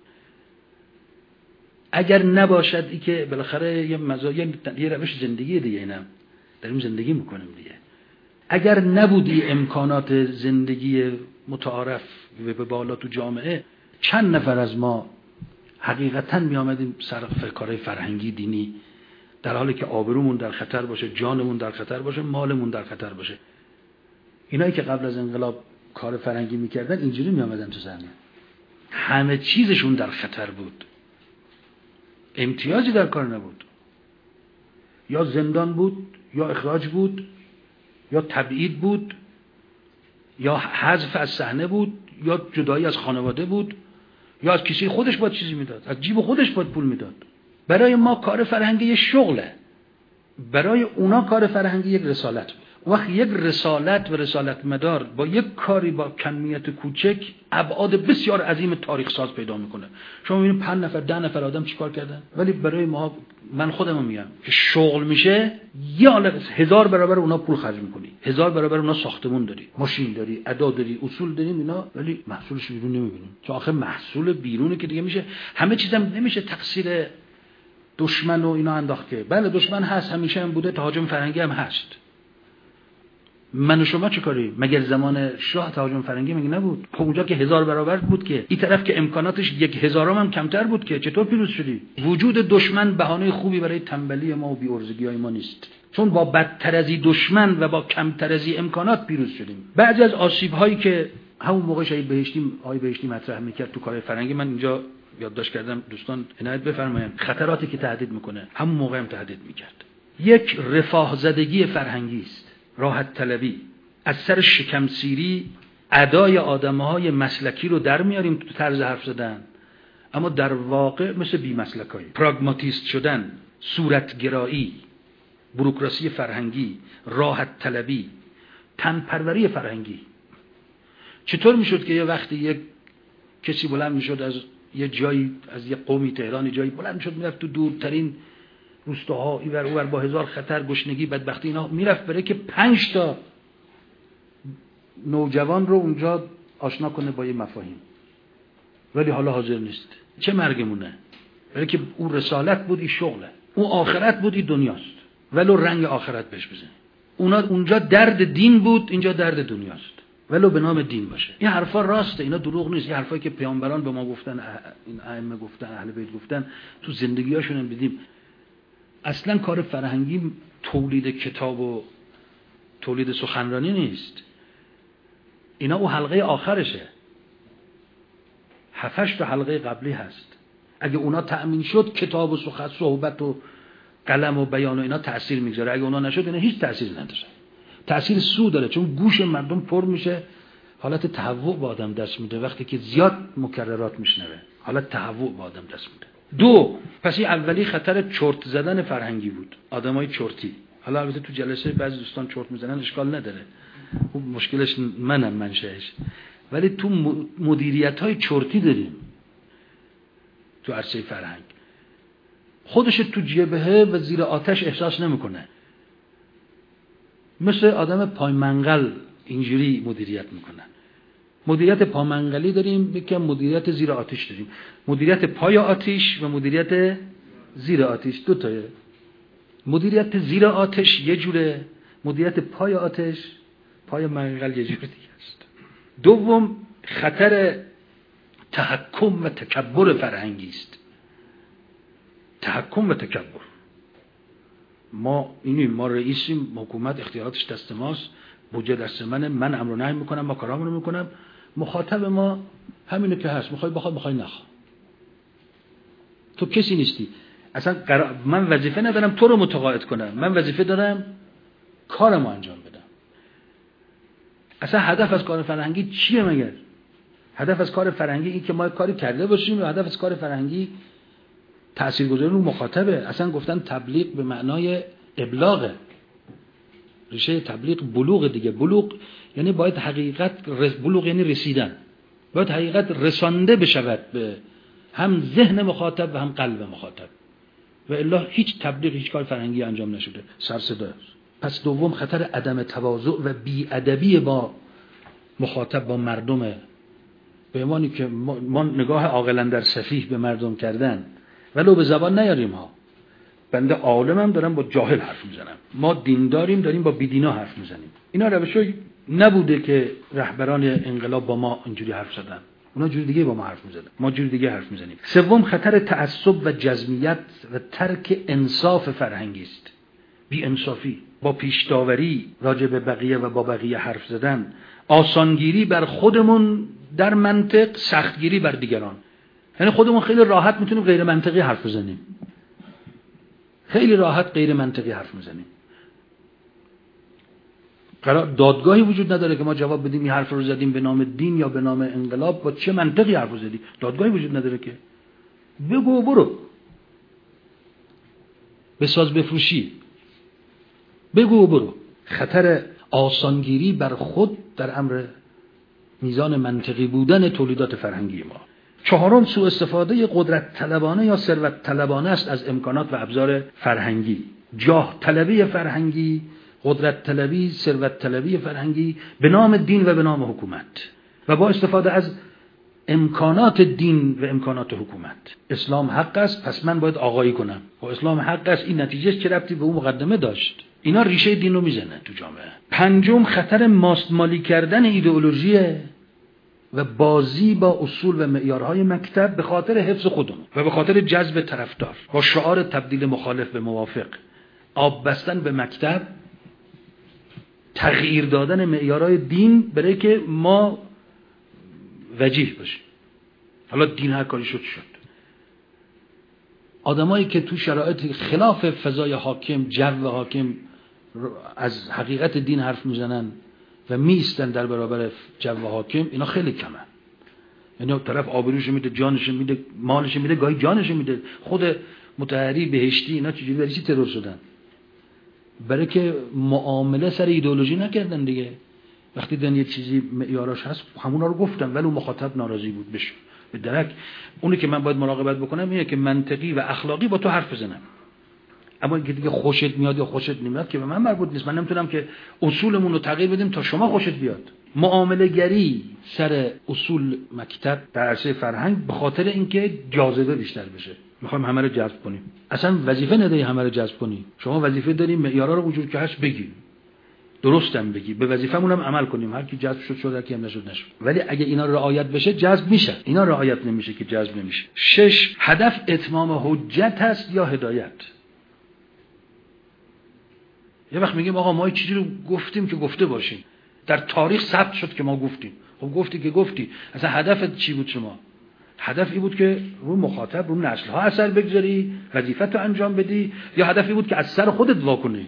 اگر نباشد ای که بالاخره یه مزایا، یه روش زندگی دیگه، اینم داریم زندگی میکنیم دیگه، اگر نبودی امکانات زندگی متعارف و به بالا تو جامعه، چند نفر از ما حقیقتا می آمدیم صرف کارهای فرهنگی دینی، در حالی که آبرومون در خطر باشه، جانمون در خطر باشه، مالمون در خطر باشه. اینایی که قبل از انقلاب کار فرهنگی میکردن اینجوری می آمدن تو زمین، همه چیزشون در خطر بود، امتیازی در کار نبود، یا زندان بود، یا اخراج بود، یا تبعید بود، یا حذف از صحنه بود، یا جدایی از خانواده بود، یا از کیسه خودش باید چیزی میداد، از جیب خودش باید پول میداد. برای ما کار فرهنگی یک شغله، برای اونا کار فرهنگی یک رسالت بود. وقتی یک رسالت و رسالت مدار با یک کاری با کمیت کوچک ابعاد بسیار عظیم تاریخ ساز پیدا میکنه. شما میبینید پنج نفر ده نفر آدم چیکار کردن، ولی برای ما، من خودم میگم که شغل میشه یا هزار برابر اونا پول خرج میکنی، هزار برابر اونا ساختمون داری، ماشین داری، ادا داری، اصول داریم اینا، ولی محصولش بیرون نمیبینیم. چون آخه محصول بیرونه که دیگه میشه همه چیزم نمیشه تقصیر دشمن و اینا انداخت که بله دشمن هست، همیشه هم بوده، تهاجم فرهنگی هم هست. من و شما چه کاری؟ مگر زمان شاه تهاجم فرنگی مگه نبود؟ خب اونجا که هزار برابر بود که، این طرف که امکاناتش یک هزارم هم کمتر بود که، چطور پیروز شدی؟ وجود دشمن بهانه خوبی برای تنبلی ما و بی‌عرضگی‌های ما نیست، چون با بدتر از دشمن و با کمتر از امکانات پیروز شدیم. بعضی از آسیب‌هایی که همون موقع شهید بهشتی آقای بهشتی مطرح می‌کرد تو کار فرنگی، من اینجا یادداشت کردم، دوستان عنایت بفرمایید، خطراتی که تهدید میکنه همون موقع هم تهدید می‌کرد. یک رفاه زدگی فرهنگی است، راحت طلبی، از سر شکم سیری ادای آدم‌های مسلکی رو در میاریم تو طرز حرف زدن، اما در واقع مثل بی مسلکایی، پراگماتیست شدن، صورتگرایی، بوروکراسی فرهنگی، راحت طلبی، تنپروری فرهنگی. چطور میشد که یه وقتی یک کسی بلند میشد از یه جایی، از یه قومی تهرانی جایی بلند شد میرفت تو دورترین روستاها اینور اونور با هزار خطر، گشنگی، بدبختی اینا، میرفت بره که پنج تا نوجوان رو اونجا آشنا کنه با یه مفاهیم، ولی حالا حاضر نیست. چه مرگمونه؟ برای که اون رسالت بود، این شغله، اون آخرت بود، این دنیاست، ولو رنگ آخرت بهش بزنه. اونا اونجا درد دین بود، اینجا درد دنیاست، ولو به نام دین باشه. این حرفا راسته، اینا دروغ نیست. این حرفایی که پیامبران به ما گفتن، این ائمه گفتن، اهل بیت گفتن، تو زندگیاشون هم دیدیم. اصلا کار فرهنگی تولید کتاب و تولید سخنرانی نیست، اینا او حلقه آخرشه، هفتش تا حلقه قبلی هست. اگه اونا تأمین شد کتاب و سخن، صحبت و قلم و بیان و اینا تأثیر میگذاره. اگه اونا نشد اینا هیچ تأثیر نداره. تأثیر سو داره، چون گوش مردم پر میشه، حالت تهوع به آدم دست میده. وقتی که زیاد مکررات میشنوه حالت تهوع به آدم دست میده. دو، پس این اولی خطر چرت زدن فرهنگی بود، آدمای چرتی. حالا البته تو جلسه بعضی دوستان چرت میزنن، اشکال نداره، اون مشکلش منم، منشأش. ولی تو مدیریت‌های چرتی داریم تو عرصه فرهنگ. خودش تو جبهه و زیر آتش احساس نمیکنه، مثل آدم پای منقل اینجوری مدیریت میکنن. مدیریت پامنقلی داریم، یکم مدیریت زیر آتش داریم. مدیریت پای آتش و مدیریت زیر آتش دو تایه. مدیریت زیر آتش یه جوره، مدیریت پای آتش، پای منقل یه جور دیگه است. دوم، خطر تحکم و تکبر فرهنگی است. تحکم و تکبر. ما اینیم، ما رئیسیم، حکومت اختیاراتش دست ماست، بودجه دست منه، من امر و نهی میکنم، ما کارامونو میکنم، مخاطب ما همینه که هست، میخوای بخواد، میخوای نخواه. تو کسی نیستی اصلا. قرار... من وظیفه ندارم تو رو متقاعد کنم، من وظیفه دارم کارمو انجام بدم. اصلا هدف از کار فرهنگی چیه مگر؟ هدف از کار فرهنگی این که ما کاری کرده باشیم، و هدف از کار فرهنگی تاثیرگذاری رو مخاطبه. اصلا گفتن تبلیغ به معنای ابلاغه، ریشه تبلیغ بلوغ دیگه. بلوغ یعنی باید حقیقت، بلوغ یعنی رسیدن، باید حقیقت رسانده بشود به هم ذهن مخاطب و هم قلب مخاطب، و الا هیچ تبلیغ، هیچ کار فرهنگی انجام نشده، سر صدا. پس دوم خطر عدم تواضع و بی‌ادبی با مخاطب، با مردمه، به عنوانی که ما نگاه عاقلا در سفیه به مردم کردن ولو به زبان نیاریم ها. بنده عالمم دارم با جاهل حرف میزنم، ما دینداریم داریم با بیدینا حرف میزنیم. اینا روشی نبوده که رهبران انقلاب با ما اینجوری حرف زدن، اونا جور دیگه با ما حرف میزدن، ما جور دیگه حرف میزنیم. سوم خطر تعصب و جزمیت و ترک انصاف فرهنگی است. بی انصافی، با پیش‌داوری راجع به بقیه و با بقیه حرف زدن، آسانگیری بر خودمون در منطق، سختگیری بر دیگران. یعنی خودمون خیلی راحت میتونیم غیر منطقی حرف بزنیم، خیلی راحت غیر منطقی حرف میزنیم. قرار دادگاهی وجود نداره که ما جواب بدیم این حرف رو زدیم به نام دین یا به نام انقلاب، با چه منطقی حرف زدی؟ دادگاهی وجود نداره که بگو برو بساز بفروشی، بگو برو. خطر آسانگیری بر خود در امر میزان منطقی بودن تولیدات فرهنگی ما. چهارم سوء استفاده قدرت طلبانه یا ثروت طلبانه است از امکانات و ابزار فرهنگی. جاه طلبی فرهنگی، قدرت طلبی، ثروت طلبی فرهنگی به نام دین و به نام حکومت و با استفاده از امکانات دین و امکانات حکومت. اسلام حق است پس من باید آقایی کنم، و اسلام حق است این نتیجه چه ربطی به اون مقدمه داشت؟ اینا ریشه دین رو میزنه تو جامعه. پنجم خطر ماستمالی کردن ایدئولوژی و بازی با اصول و معیارهای مکتب به خاطر حفظ خودمون و به خاطر جذب طرفدار، با شعار تبدیل مخالف به موافق، آب بستن به مکتب، تغییر دادن معیارهای دین برای که ما وجیه باشیم. حالا دین هر کاری شد شد. آدمایی که تو شرایط خلاف فضای حاکم، جو حاکم از حقیقت دین حرف میزنن و میستن در برابر جو حاکم، اینا خیلی کمه. یعنی طرف آبروش میده، جانش میده، مالش میده، گاهی جانش میده. خود مطهری بهشتی اینا چجوری برای چی ترور شدن؟ برای که معامله سر ایدئولوژی نکردن دیگه. وقتی دن یه چیزی معیاراش هست همونا رو گفتم، ولی مخاطب ناراضی بود بشه به درک. اونی که من باید مراقبت بکنم اینه که منطقی و اخلاقی با تو حرف بزنم. اما اینکه دیگه خوشت میاد یا خوشت نمیاد که به من مربوط نیست. من نمیتونم که اصولمون رو تغییر بدیم تا شما خوشت بیاد. معامله گری سر اصول مکتب در عرصه فرهنگ به خاطر اینکه جاذبه بیشتر بشه. میخوایم همه رو جذب کنیم. اصلا وظیفه نداری همه رو جذب کنی. شما وظیفه داری معیارا رو وجود که هست بگی، درستم بگی، به وظیفمون هم عمل کنیم. هر کی جذب شد شد، هر کی هم نشد نشد. ولی اگه اینا رعایت بشه جذب میشه. اینا رعایت نمیشه که جذب نمیشه. شش هدف اتمام حجت هست یا هدایت. یه وقت میگیم آقا ما چیزی رو گفتیم که گفته باشیم، در تاریخ ثبت شد که ما گفتیم. خب گفتی که گفتی، اصلا هدفت چی بود شما؟ هدفی بود که رو مخاطب، رو نسل ها اثر بگذاری، وظیفت رو انجام بدی، یا هدفی بود که از سر خودت واکنی؟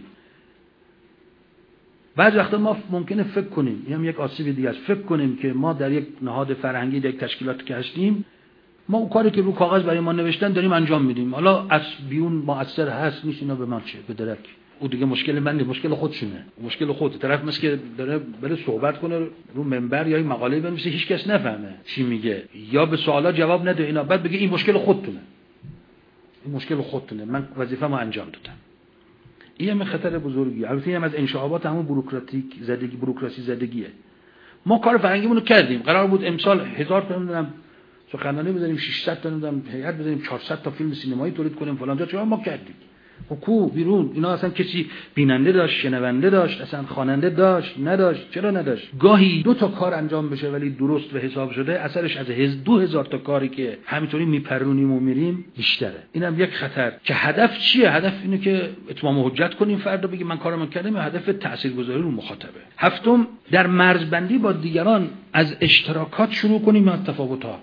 بعض وقتا ما ممکنه فکر کنیم، این هم یک آسیب دیگه است، فکر کنیم که ما در یک نهاد فرهنگی، در یک تشکیلاتی که هستیم، ما اون کاری که رو کاغذ برای ما نوشتن داریم انجام میدیم. حالا از بیرون مؤثر هست نیست، اینا به من چه؟ به درک. او دیگه مشکل من نیست، مشکل خودشونه. مشکل خود طرف مثل که داره بره صحبت کنه رو منبر یا این مقاله بنویسه، هیچ کس نفهمه چی میگه یا به سوالا جواب نده اینا، بعد بگه این مشکل خودتونه. این مشکل خودتونه، من وظیفه‌مو انجام دادم. این هم خطر بزرگی. البته هم از انشعابات همون بوروکراتیک زدگی، بوروکراسی زدگیه. ما کار فرهنگیمون رو کردیم. قرار بود امسال هزار تا نمیدونم سخنرانی بزنیم، ششصد تا نمیدونم هیئت بزنیم، چهارصد تا فیلم سینمایی تولید کنیم فلان جا. چرا ما کردیم؟ حکومت بیرون اینا اصلا کسی بیننده داشت، شنونده داشت، اصلا خواننده داشت، نداشت. چرا نداشت؟ گاهی دو تا کار انجام بشه ولی درست و حساب شده، اثرش از هزار دو هزار تا کاری که همینطوری میپرونیم و میریم بیشتره. اینم یک خطر. که هدف چیه؟ هدف اینه که اتمام حجت کنیم، فردا بگیم من کارم کردم، یا هدف تاثیرگذاری رو مخاطبه. هفتم در مرزبندی با دیگران از اشتراکات شروع کنیم یا تفاوت‌ها.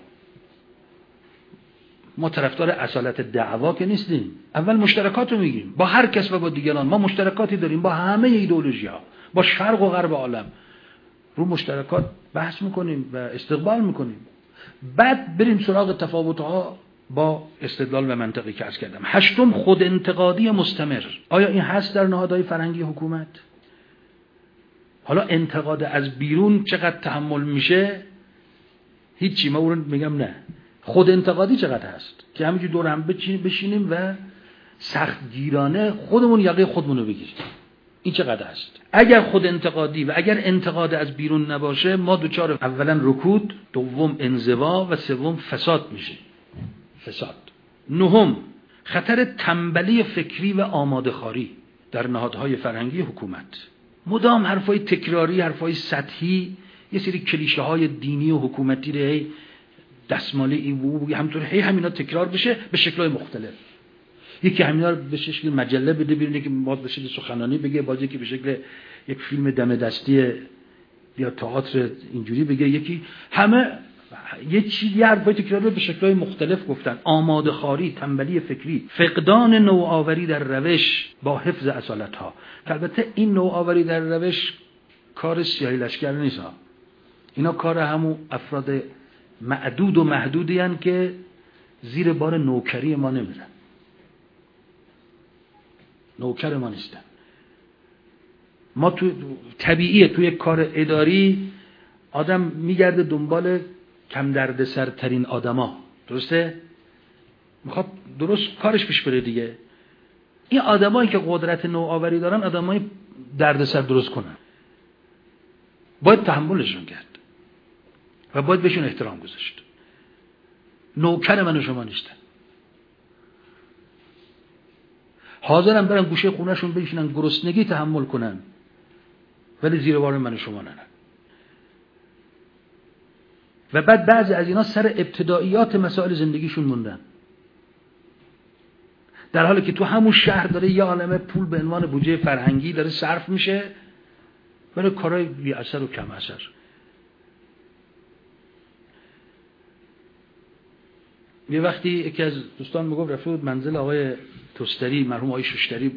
ما طرفدار اصالت دعوا که نیستیم. اول مشترکات رو میگیم با هر کس و با دیگران. ما مشترکاتی داریم با همه ایدئولوژی‌ها، با شرق و غرب عالم. رو مشترکات بحث میکنیم و استقبال میکنیم. بعد بریم سراغ تفاوت‌ها با استدلال و منطقی که عرض کردم. هشتم، خود انتقادی مستمر. آیا این هست در نهادهای فرهنگی حکومت؟ حالا انتقاد از بیرون چقدر تحمل میشه هیچی، ما اون میگم نه. خود انتقادی چقدر هست که همینجور دور هم بشینیم و سخت گیرانه خودمون یقه خودمون رو بگیریم؟ این چقدر هست؟ اگر خود انتقادی و اگر انتقاد از بیرون نباشه، ما دوچار اولا رکود، دوم انزوا و سوم فساد میشه. فساد. نهم، خطر تنبلی فکری و آماده‌خواری در نهادهای فرهنگی حکومت. مدام حرفای تکراری، حرفای سطحی، یه سری کلیشه های دینی و حکومتی رو دستمالی ای و همطور هی همینا تکرار بشه به شکل‌های مختلف. یکی همینا رو به شکل مجله بده بیرون، که باز به شکل سخنرانی بگه، باز یکی به شکل یک فیلم دم دستی یا تئاتر اینجوری بگه، یکی همه یه چیزی حرفای تکراری به شکل‌های مختلف گفتن. آماده‌خواری، تنبلی فکری، فقدان نوآوری در روش با حفظ اصالت‌ها. البته این نوآوری در روش کار سیاهی لشکر نیست ها. اینا کار همون افراد معدود و محدودی هستند که زیر بار نوکری ما نمیرن. نوکر ما نیستن. ما تو طبیعیه توی کار اداری آدم میگرده دنبال کم دردسرترین آدما، درسته؟ میخواد درست کارش پیش بره دیگه. این آدمایی که قدرت نوآوری دارن آدمای دردسر درست کنن، باید تحملشون کرد و باید بهشون احترام گذاشت. نوکر من و شما نیستن. حاضرن برن گوشه خونهشون بشینن گرسنگی تحمل کنن، ولی زیر بار من و شما نرن. و بعد بعضی از اینا سر ابتداییات مسائل زندگیشون موندن، در حالی که تو همون شهر داره یه عالمه پول به عنوان بودجه فرهنگی داره صرف میشه، ولی کارهای بی اثر و کم اثر. یه وقتی یکی از دوستان میگفت رفته بود منزل آقای توستری، مرحوم آقای شوشتری،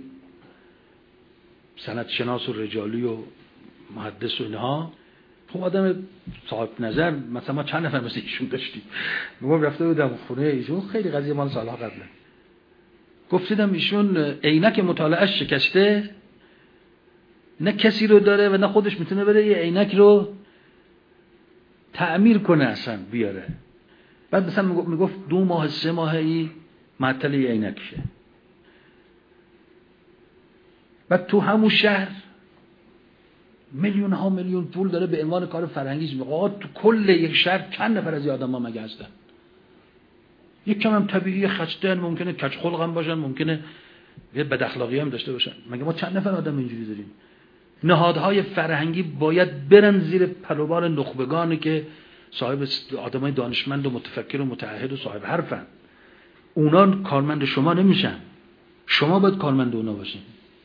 سند شناس و رجالی و محدث و اینها، خب آدم صاحب نظر، مثلا ما چند نفر مثل ایشون داشتیم. میگم رفته بودم خونه ایشون، خیلی قضیه مال سالها قبله. گفتیدم ایشون عینک مطالعه‌اش شکسته، نه کسی رو داره و نه خودش میتونه بره یه عینک رو تعمیر کنه اصلا بیاره. بعد مثلا میگفت دو ماه سه ماهی معطل یه عینک شه. بعد تو همون شهر میلیون ها میلیون پول داره به عنوان کار فرهنگی. میگه تو کل یک شهر چند نفر از این آدما مگه هستن؟ یک کم هم طبیعی خستن، ممکنه کج خلق هم باشن، ممکنه یه بد اخلاقی هم داشته باشن. مگه ما چند نفر آدم اینجوری داریم؟ نهادهای فرهنگی باید برن زیر پلوبار نخبگانی که صاحب آدمای دانشمند و متفکر و متعهد و صاحب حرفن. اونا کارمند شما نمیشن، شما باید کارمند اونا باشین.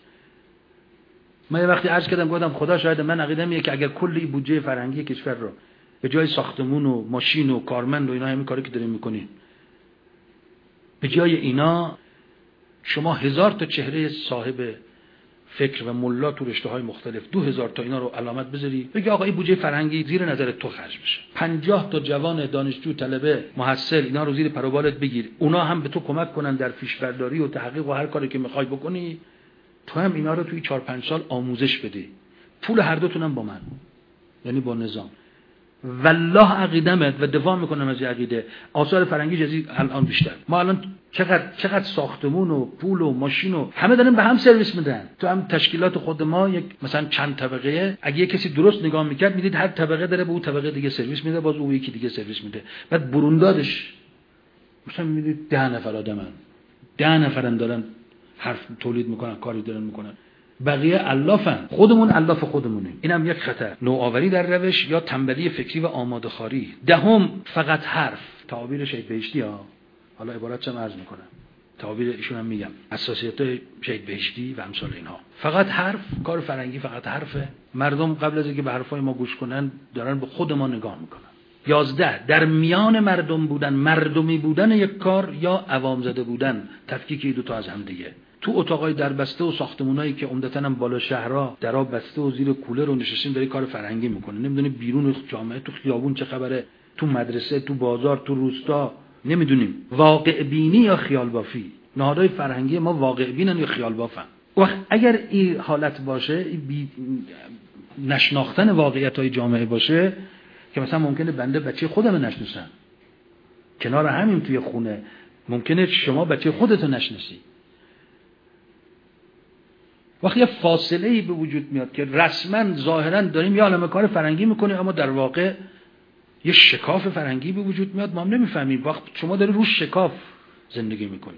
من یه وقتی عرض کردم گفتم خدا شاید من عقیدم اینه که اگر کلی بودجه فرهنگی کشور رو به جای ساختمون و ماشین و کارمند و اینا همین کاری که دارین میکنین، به جای اینا شما هزار تا چهره صاحب فکر و ملا تو رشته‌های مختلف، دو هزار تا اینا رو علامت بذاری، بگی آقا این بودجه فرهنگی زیر نظر تو خرج بشه. پنجاه تا جوان دانشجو، طلبه، محصل، اینا رو زیر پر و بالت بگیر، اونا هم به تو کمک کنن در پیش برداری و تحقیق و هر کاری که میخوای بکنی. تو هم اینا رو توی چهار پنج سال آموزش بده. پول هر دوتونم با من، یعنی با نظام. والله عقیدمت و دفاع میکنم از این عقیده، آثار فرهنگی جزئی الان بیشتر. ما الان چقدر چقدر ساختمون و پول و ماشین و همه دارن به هم سرویس میدن. تو هم تشکیلات خود ما یک مثلا چند طبقه، اگه یک کسی درست نگاه میکرد میدید هر طبقه داره به اون طبقه دیگه سرویس میده، باز اون یکی دیگه سرویس میده. بعد بروندادش مثلا میدید ده نفر آدمن، ده نفرن دارن حرف تولید میکنن، کاری دارن میکنن، بقیه علافن. خودمون علاف خودمونیم. اینم یک خطر. نوآوری در روش یا تنبلی فکری و آماده‌خواری. دهم، فقط حرف. تعابیر شهید بهشتی ها، حالا عبارتش هم عرض میکنم، تعابیر ایشون هم میگم، اساسیات شهید بهشتی و امثال اینها. فقط حرف، کار فرهنگی فقط حرفه. مردم قبل از اینکه به حرفای ما گوش کنن دارن به خود ما نگاه میکنن. یازده، در میان مردم بودن، مردمی بودن یک کار یا عوام زده بودن، تفکیک این دو تا از هم دیگه. تو اتاقای دربسته و ساختمونایی که عمدتاً هم بالا شهرها درا بسته و زیر کولر رو نشستیم داری کار فرهنگی میکنه، نمیدونی بیرون جامعه تو خیابون چه خبره، تو مدرسه، تو بازار، تو روستا، نمیدونیم واقع بینی یا خیال بافی. نهادهای فرهنگی ما واقع بینن یا خیال بافن. وقت اگر این حالت باشه، این نشناختن واقعیت‌های جامعه باشه که مثلا ممکنه بنده بچه خودم نشناسم، کنار همین توی خونه ممکنه شما بچه خودتو نشناسی. وقتی یه فاصله‌ای به وجود میاد که رسما ظاهرا داریم یه عالمه کار فرهنگی میکنیم اما در واقع یه شکاف فرهنگی به وجود میاد، ما هم نمیفهمیم. وقت شما داری رو شکاف زندگی میکنی،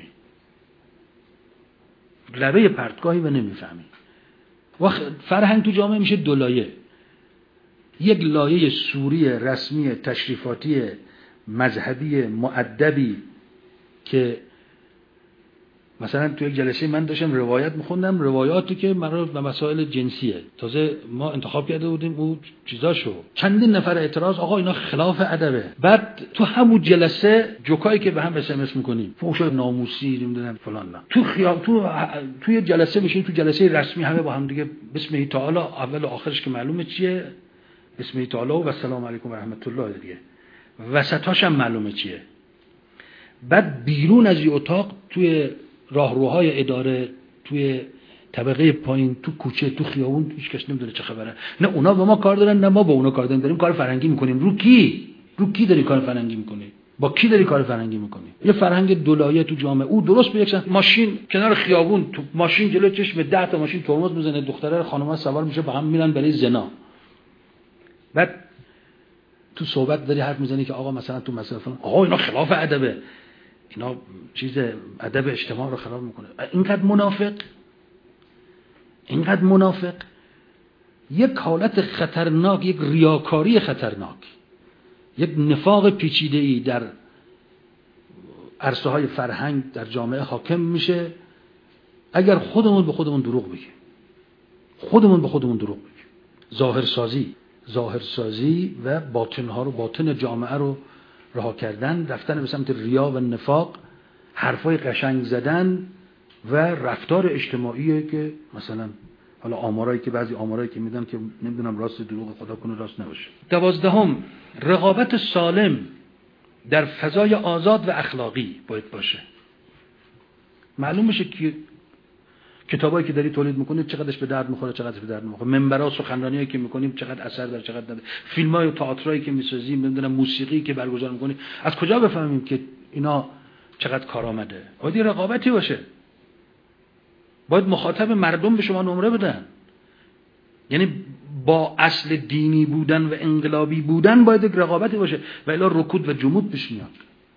لبه پرتگاهی و نمیفهمی. وقت فرهنگ تو جامعه میشه دو لایه. یک لایه سوری رسمی تشریفاتی مذهبی مؤدبی که مثلا تو یک جلسه من داشتم روایت میخوندم، روایاتی که مربوط به مسائل جنسیه، تازه ما انتخاب کرده بودیم اون چیزاشو، چندین نفر اعتراض آقا اینا خلاف ادبه. بعد تو همون جلسه جوکایی که به هم اس ام اس میکنیم فوش ناموسی نمیدونم فلان، نه تو خیام تو توی جلسه میشین، تو جلسه رسمی همه با هم دیگه بسم تعالی اول و آخرش که معلومه چیه، بسم تعالی و السلام علیکم و رحمت الله دیگه، وسطاش هم معلومه چیه. بعد بیرون از این اتاق توی راهروهای اداره، توی طبقه پایین، تو کوچه، تو خیابون هیچ کس نمیدونه چه خبره. نه اونا با ما کار دارن نه ما با اونا کار داریم. داریم کار فرهنگی میکنیم. رو کی؟ رو کی داری کار فرهنگی میکنی؟ با کی داری کار فرهنگی میکنی؟ یه فرهنگ دولایه تو جامعه او درست به یک سمت. ماشین کنار خیابون، تو ماشین جلوی چشم ده تا ماشین ترمز میزنه، دختره خانم‌ها سوار میشه با هم میرن برای زنا. بعد تو صحبت داری حرف میزنی که آقا مثلا تو مسئله فلان، آقا اینا خلاف ادبه، اینا چیز ادب اجتماع رو خراب میکنه. اینقدر منافق، اینقدر منافق، یک حالت خطرناک، یک ریاکاری خطرناک، یک نفاق پیچیده‌ای در عرصه های فرهنگ در جامعه حاکم میشه اگر خودمون به خودمون دروغ بگیم. خودمون به خودمون دروغ بگیم. ظاهرسازی، ظاهرسازی و باطنها رو، باطن جامعه رو رها کردن، رفتن به سمت ریا و نفاق، حرفای قشنگ زدن و رفتار اجتماعی که مثلا حالا آمارایی که بعضی آمارایی که میدن که نمیدونم راست دروغ، خدا کنه راست نباشه. دوازدهم، رقابت سالم در فضای آزاد و اخلاقی باید باشه. معلوم میشه که کتابایی که داری تولید میکنید چقدرش به درد میخوره، چقدرش به درد نمیخوره. منبرها، سخنرانیایی که میکنیم چقدر اثر داره، چقدر نداره. فیلمای و تئاترایی که میسازیم، نمیدونم موسیقی که برگزار میکنیم، از کجا بفهمیم که اینا چقدر کارآمده؟ باید رقابتی باشه. باید مخاطب مردم به شما نمره بدن. یعنی با اصل دینی بودن و انقلابی بودن باید یک رقابتی باشه و الا رکود و جمود پیش میاد.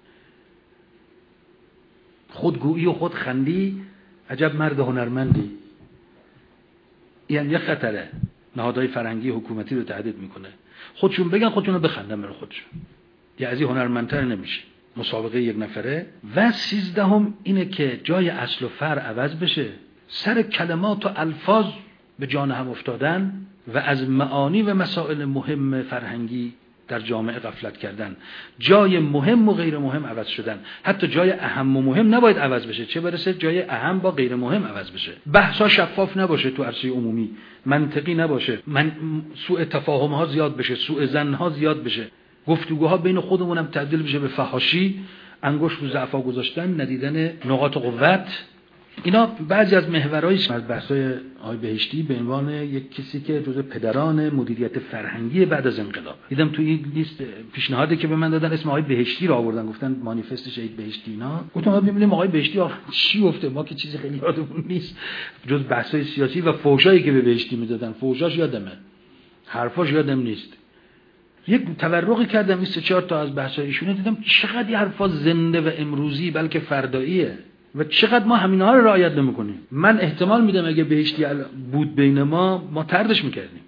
خودگویی و خودخندی، عجب مرد هنرمندی. این یه خطره. نهادهای فرهنگی حکومتی رو تهدید میکنه. خودشون بگن، خودشون رو بخندن برای خودشون. یه از این هنرمندتر نمیشه. مسابقه یک نفره. و سیزدهم اینه که جای اصل و فرع عوض بشه. سر کلمات و الفاظ به جان هم افتادن و از معانی و مسائل مهم فرهنگی در جامعه غفلت کردن. جای مهم و غیر مهم عوض شدن. حتی جای اهم و مهم نباید عوض بشه، چه برسه جای اهم با غیر مهم عوض بشه. بحثا شفاف نباشه تو عرصه عمومی، منطقی نباشه، من سوء تفاهم ها زیاد بشه، سوء ظن ها زیاد بشه، گفتگوها بین خودمون هم تبدیل بشه به فحاشی، انگشت رو ضعفا گذاشتن، ندیدن نقاط قوت. اینا بعضی از محورهای از بحث‌های آقای بهشتی به عنوان یک کسی که جزء پدران مدیریت فرهنگی بعد از انقلاب. دیدم تو این لیست پیشنهادی که به من دادن اسم آقای بهشتی رو آوردن، گفتن مانیفست شهید بهشتی. اینا گفتم ما ببینیم آقای بهشتی چی گفته، ما که چیزی خیلی یادمون نیست جز بحث‌های سیاسی و فحشایی که به بهشتی میدادن. فحشاش یادمه، حرفاش یادم نیست. یک تورقی کردم این سه چهار تا از بحث‌های ایشون، دیدم چقدر این حرفا زنده و امروزی بلکه فرداییه و چقدر ما همینا رو رعایت نمی‌کنیم. من احتمال میدم اگه بهشتی بود بین ما ما طردش می‌کردیم.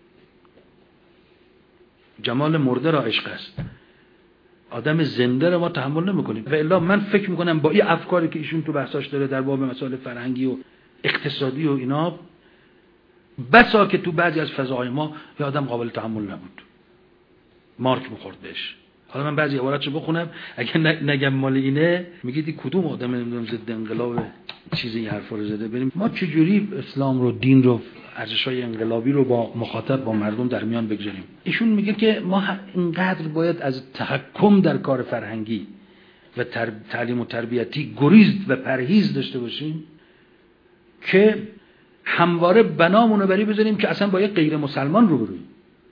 جمال مرده را عشق است، آدم زنده رو ما تحمل نمی‌کنیم. و الا من فکر می‌کنم با این افکاری که ایشون تو بحثاش داره در باب مسائل فرهنگی و اقتصادی و اینا، بسا که تو بعضی از فضاهای ما یه آدم قابل تحمل نبود، مارک می‌خورد بهش. حالا من بعضی عباراتشو بخونم اگه نگم مال اینه میگید کدوم آدم نمیدونم ضد انقلاب چیزی این حرفا رو زده. بریم ما چجوری اسلام رو، دین رو، ارزش‌های انقلابی رو با مخاطب، با مردم در میان بگذاریم. ایشون میگه که ما اینقدر باید از تحکم در کار فرهنگی و تعلیم و تربیتی گریز و پرهیز داشته باشیم که همواره بنامون رو بری بذاریم که اصلا با یک غیر مسلمان روبرویم.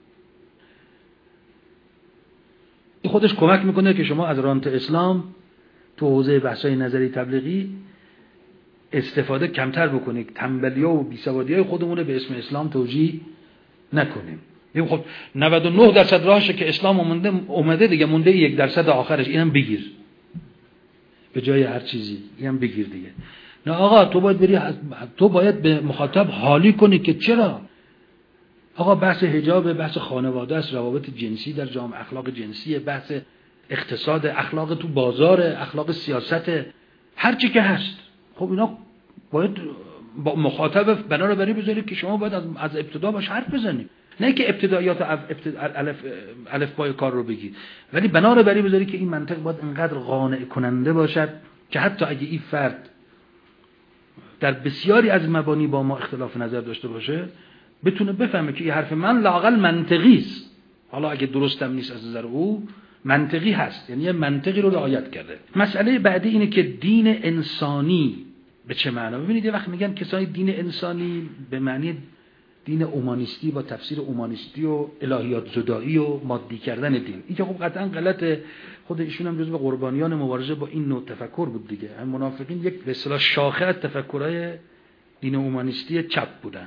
این خودش کمک میکنه که شما از رانت اسلام تو حوزه بحث‌های نظری تبلیغی استفاده کمتر بکنید، تنبلی‌ها و بیسوادی‌های خودمون رو به اسم اسلام توجیه نکنیم. این خب نود و نه درصد راهشه که اسلام اومده اومده دیگه، مونده یک درصد آخرش، اینم بگیر به جای هر چیزی، اینم بگیر دیگه. نه آقا تو باید بری، تو باید به مخاطب حالی کنی که چرا آقا بحث حجاب، بحث خانواده است، روابط جنسی در جامعه، اخلاق جنسی، بحث اقتصاد، اخلاق تو بازار، اخلاق سیاست، هر چی که هست. خب اینا باید با مخاطب بنا رو بری بذاری که شما باید از, از ابتدا باش حرف بزنی، نه که ابتدایات الف الف پای کار رو بگی، ولی بنا رو بری بذاری که این منطق باید انقدر قانع کننده باشد که حتی اگه این فرد در بسیاری از مبانی با ما اختلاف نظر داشته باشه بتونه بفهمه که این حرف من لااقل منطقی است، حالا اگه درستم نیست از نظر او منطقی هست، یعنی یه منطقی رو رعایت کرده. مسئله بعدی اینه که دین انسانی به چه معنا؟ ببینید یه وقت میگن کسانی دین انسانی به معنی دین اومانیستی با تفسیر اومانیستی و الهیات زدایی و مادی کردن دین. این که خب قطعا غلطه، خود ایشون هم جزو قربانیان مبارزه با این نوع تفکر بود دیگه. هم منافقین یک به اصطلاح شاخه از تفکرهای دین اومانیستی چپ بودن.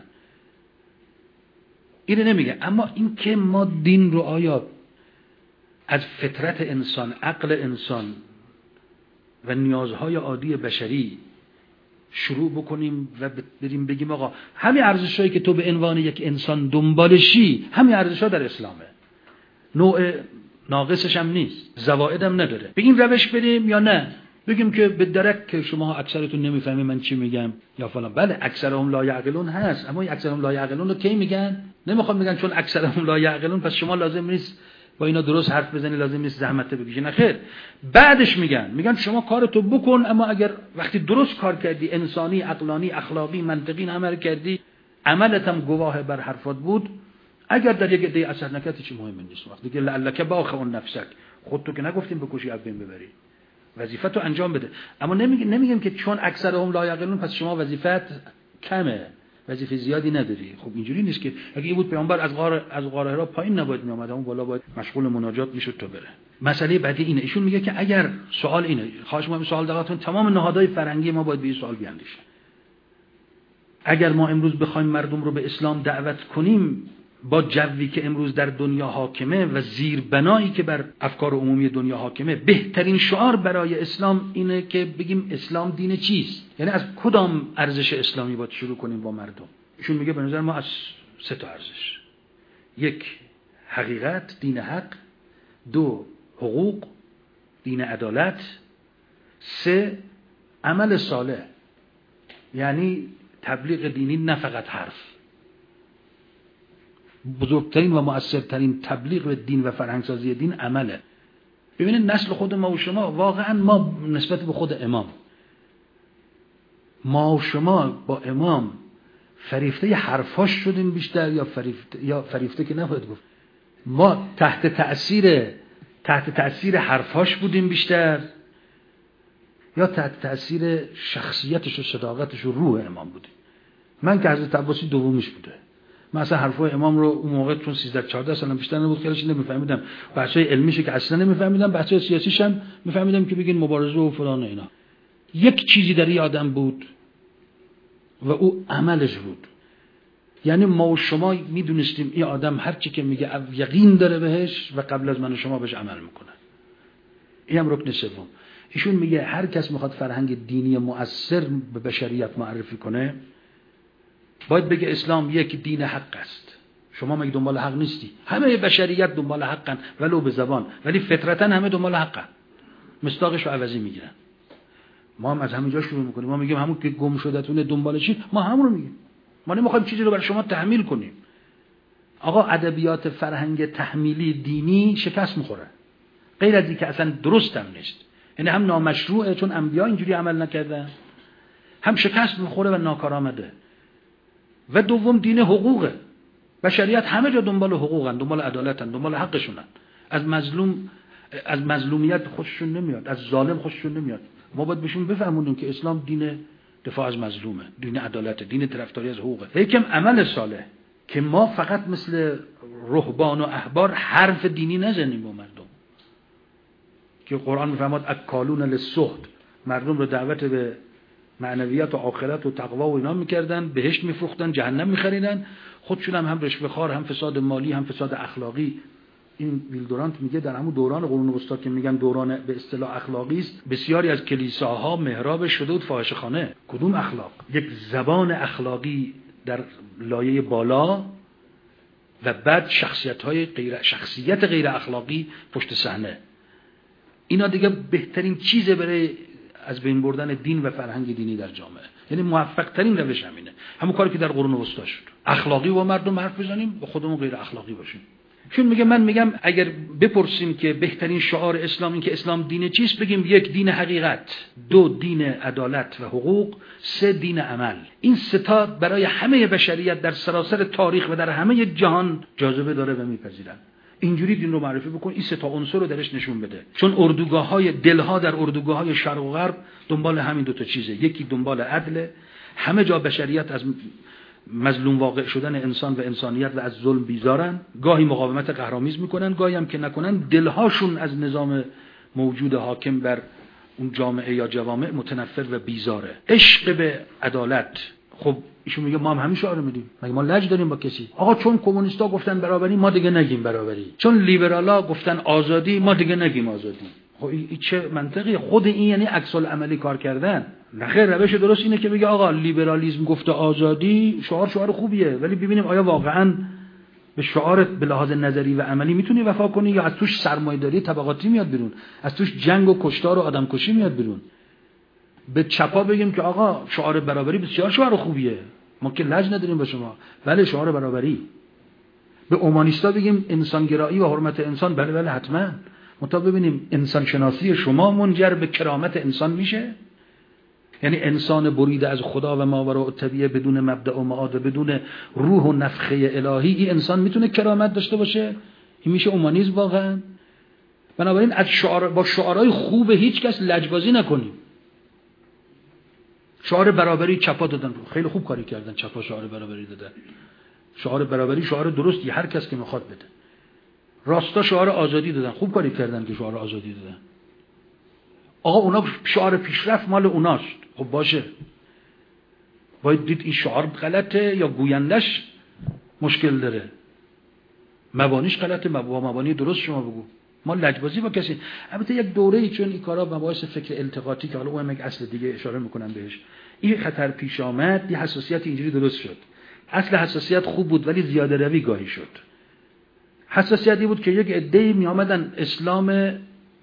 اینو نمیگه، اما این که ما دین رو آیا از فطرت انسان، عقل انسان و نیازهای عادی بشری شروع بکنیم و بریم بگیم آقا همین ارزشایی که تو به عنوان یک انسان دنبالشی، همین ارزش‌ها در اسلامه، نوع ناقصش هم نیست، زوائد هم نداره، به این روش بریم یا نه بگیم که به درک که شما اکثرتون نمیفهمید من چی میگم یا فلان. بله اکثرهم لا یعقلون هست، اما این اکثرهم لا یعقلون رو کی میگن؟ نمیخوام بگن چون اکثرهم لا یعقلون پس شما لازم نیست با اینا درست حرف بزنی، لازم نیست زحمت بکشی. نه خیر، بعدش میگن میگن شما کارتو بکن، اما اگر وقتی درست کار کردی، انسانی، عقلانی، اخلاقی، منطقی عمل کردی، عملت هم گواه بر حرفات بود، اگر در یک عده اثر نکرد چی مهم نیست. وقتی که لعلک باخع نفسک، خودتو که نگفتیم بکشی از بین ببری، وظیفتو انجام بده. اما نمیگیم نمیگیم که چون اکثرهم لا یعقلون پس شما وظیفت کمه، وظیفه زیادی نداری. خب اینجوری نیست که اگه این بود پیامبر از غار از غار حرا پایین نباید می اومد، اون بالا باید مشغول مناجات میشد تا بره. مسئله بعدی اینه، ایشون میگه که اگر سوال اینه، خواهش می‌کنم سوال دقیقتون تمام نهادهای فرهنگی ما باید به این سوال بیاندیشن. اگر ما امروز بخوایم مردم رو به اسلام دعوت کنیم با جوی که امروز در دنیا حاکمه و زیربنایی که بر افکار عمومی دنیا حاکمه، بهترین شعار برای اسلام اینه که بگیم اسلام دین چیست، یعنی از کدام ارزش اسلامی باید شروع کنیم با مردم. ایشون میگه به نظر ما از سه تا ارزش: یک، حقیقت، دین حق; دو، حقوق، دین عدالت; سه، عمل صالح، یعنی تبلیغ دینی نه فقط حرف. بزرگترین و مؤثرترین تبلیغ دین و فرهنگسازی دین عمله. ببینید نسل خود ما و شما، واقعا ما نسبت به خود امام، ما و شما با امام فریفته حرفاش شدیم بیشتر یا فریفته یا فریفته که نباید گفت، ما تحت تأثیر تحت تأثیر حرفاش بودیم بیشتر یا تحت تأثیر شخصیتش و صداقتش و روح امام بودیم؟ من که حضرت عباسی دومیش بوده. من اصلا حرفای امام رو اون موقع چون سیزده چهارده سالم بیشتر نبود خیلیش نمیفهمیدم، بحثای علمیشه که اصلا نمیفهمیدم، بحثای سیاسیش هم میفهمیدم که بگین مبارزه و فلان و اینا. یک چیزی در این آدم بود و او عملش بود. یعنی ما و شما میدونستیم این آدم هر چی که میگه یقین داره بهش و قبل از من و شما بهش عمل میکنه. این هم رکن سوم. ایشون میگه هر کس میخواد فرهنگ دینی مؤثر به بشریت معرفی کنه باید بگه اسلام یک دین حق است. شما مگه دنبال حق نیستی؟ همه بشریت دنبال حقن ولو به زبان، ولی فطرتاً همه دنبال حقن، مصداقش رو عوضی میگیرن. ما هم از همینجا شروع میکنیم، ما میگیم همون که گم شدتونه دنبال چی، ما همون رو میگیم. ما نمیخوایم چیزی رو برای شما تحمیل کنیم. آقا ادبیات فرهنگ تحمیلی دینی شکست میخوره، غیر از اینکه اصلا درست هم نیست، یعنی هم نامشروعه چون انبیا اینجوری عمل نکردن، هم شکست میخوره و ناکارآمده. و دوم دین حقوقه. بشریت همه جا دنبال حقوقن، دنبال عدالتن، دنبال حقشونن. از مظلوم از مظلومیت خوششون نمیاد، از ظالم خوششون نمیاد. ما باید بهشون بفهمونیم که اسلام دین دفاع از مظلومه، دین عدالت، دین طرفداری از حقوقه. یکم عمل صالح که ما فقط مثل رهبان و احبار حرف دینی نزنیم با مردم که قرآن میفرماد اکالون للسحت، مردم رو دعوت به معنویات و آخرت و تقوا و اینا میکردن، بهشت میفروختن، جهنم میخریدن، خودشون هم هم رشوه خوار، هم فساد مالی، هم فساد اخلاقی. این ویل دورانت میگه در همون دوران قرون وسطا که میگن دوران به اصطلاح اخلاقی است، بسیاری از کلیساها محراب شده بود فاحشه‌خانه. کدوم اخلاق؟ یک زبان اخلاقی در لایه بالا و بعد شخصیت‌های غیر شخصیت غیر اخلاقی پشت صحنه. اینا دیگه بهترین چیزه برای از بین بردن دین و فرهنگ دینی در جامعه. یعنی موفق ترین روش همینه. همون کاری که در قرون وسطا شد. اخلاقی با مردم حرف بزنیم، با خودمون غیر اخلاقی باشیم. چون میگه من میگم اگر بپرسیم که بهترین شعار اسلام این که اسلام دین چیست، بگیم یک دین حقیقت، دو دین عدالت و حقوق، سه دین عمل. این سه تا برای همه بشریت در سراسر تاریخ و در همه جهان جاذبه داره و میپذیرن. اینجوری دین رو معرفی بکن، این سه تا عنصر رو درش نشون بده. چون اردوگاه‌های دلها در اردوگاه‌های شرق و غرب دنبال همین دو تا چیزه. یکی دنبال عدل، همه جا بشریت از مظلوم واقع شدن انسان و انسانیت و از ظلم بیزارن، گاهی مقاومت قهرآمیز میکنن، گاهی هم که نکنن دلهاشون از نظام موجود حاکم بر اون جامعه یا جوامع متنفر و بیزاره. عشق به عدالت. خب ایشون میگه ما هم همین شعار میدیم، مگه ما لج داریم با کسی؟ آقا چون کمونیستا گفتن برابری ما دیگه نگیم برابری، چون لیبرالا گفتن آزادی ما دیگه نگیم آزادی. خب این چه منطقی؟ خود این یعنی عکس العملی کار کردن. نخیر، روش درست اینه که بگه آقا لیبرالیسم گفته آزادی، شعار شعار خوبیه، ولی ببینیم آیا واقعاً به شعارت به لحاظ نظری و عملی میتونی وفا کنی یا از توش سرمایه‌داری طبقاتی میاد بیرون، از توش جنگ و کشتار و آدمکشی میاد بیرون. به چپا بگیم که آقا شعار برابری بسیار شعار خوبیه، ما که لج نداریم با شما، بله شعار برابری. به اومانیستا بگیم انسانگرایی و حرمت انسان، بله بله حتما. متا ببینیم انسان شناسی شما منجر به کرامت انسان میشه؟ یعنی انسان بریده از خدا و ماوراء الطبیعه بدون مبدأ و معاد و بدون روح و نفخه الهی، این انسان میتونه کرامت داشته باشه؟ این میشه اومانیسم واقعا؟ بنابراین از شعار با شعارهای خوب هیچ کس لجبازی نکنیم. شعار برابری چپا دادن، خیلی خوب کاری کردن، چپا شعار برابری دادن. شعار برابری شعار درستی، هر کس که میخواد بده. راستا شعار آزادی دادن، خوب کاری کردن که شعار آزادی دادن. آقا اونا شعار پیشرفت مال اوناست، خب باشه، باید دید این شعار غلطه یا گویندش مشکل داره، مبانیش غلطه، با مبانی درست شما بگو. ما لجبازی با کسی. البته یک دوره‌ای چون این کارا مباحث فکر التقاطی که حالا اونم یک اصل دیگه اشاره میکنم بهش، این خطر پیش آمد، این حساسیت اینجوری درست شد. اصل حساسیت خوب بود ولی زیاده روی گاهی شد. حساسیتی بود که یک عده‌ای می آمدن اسلام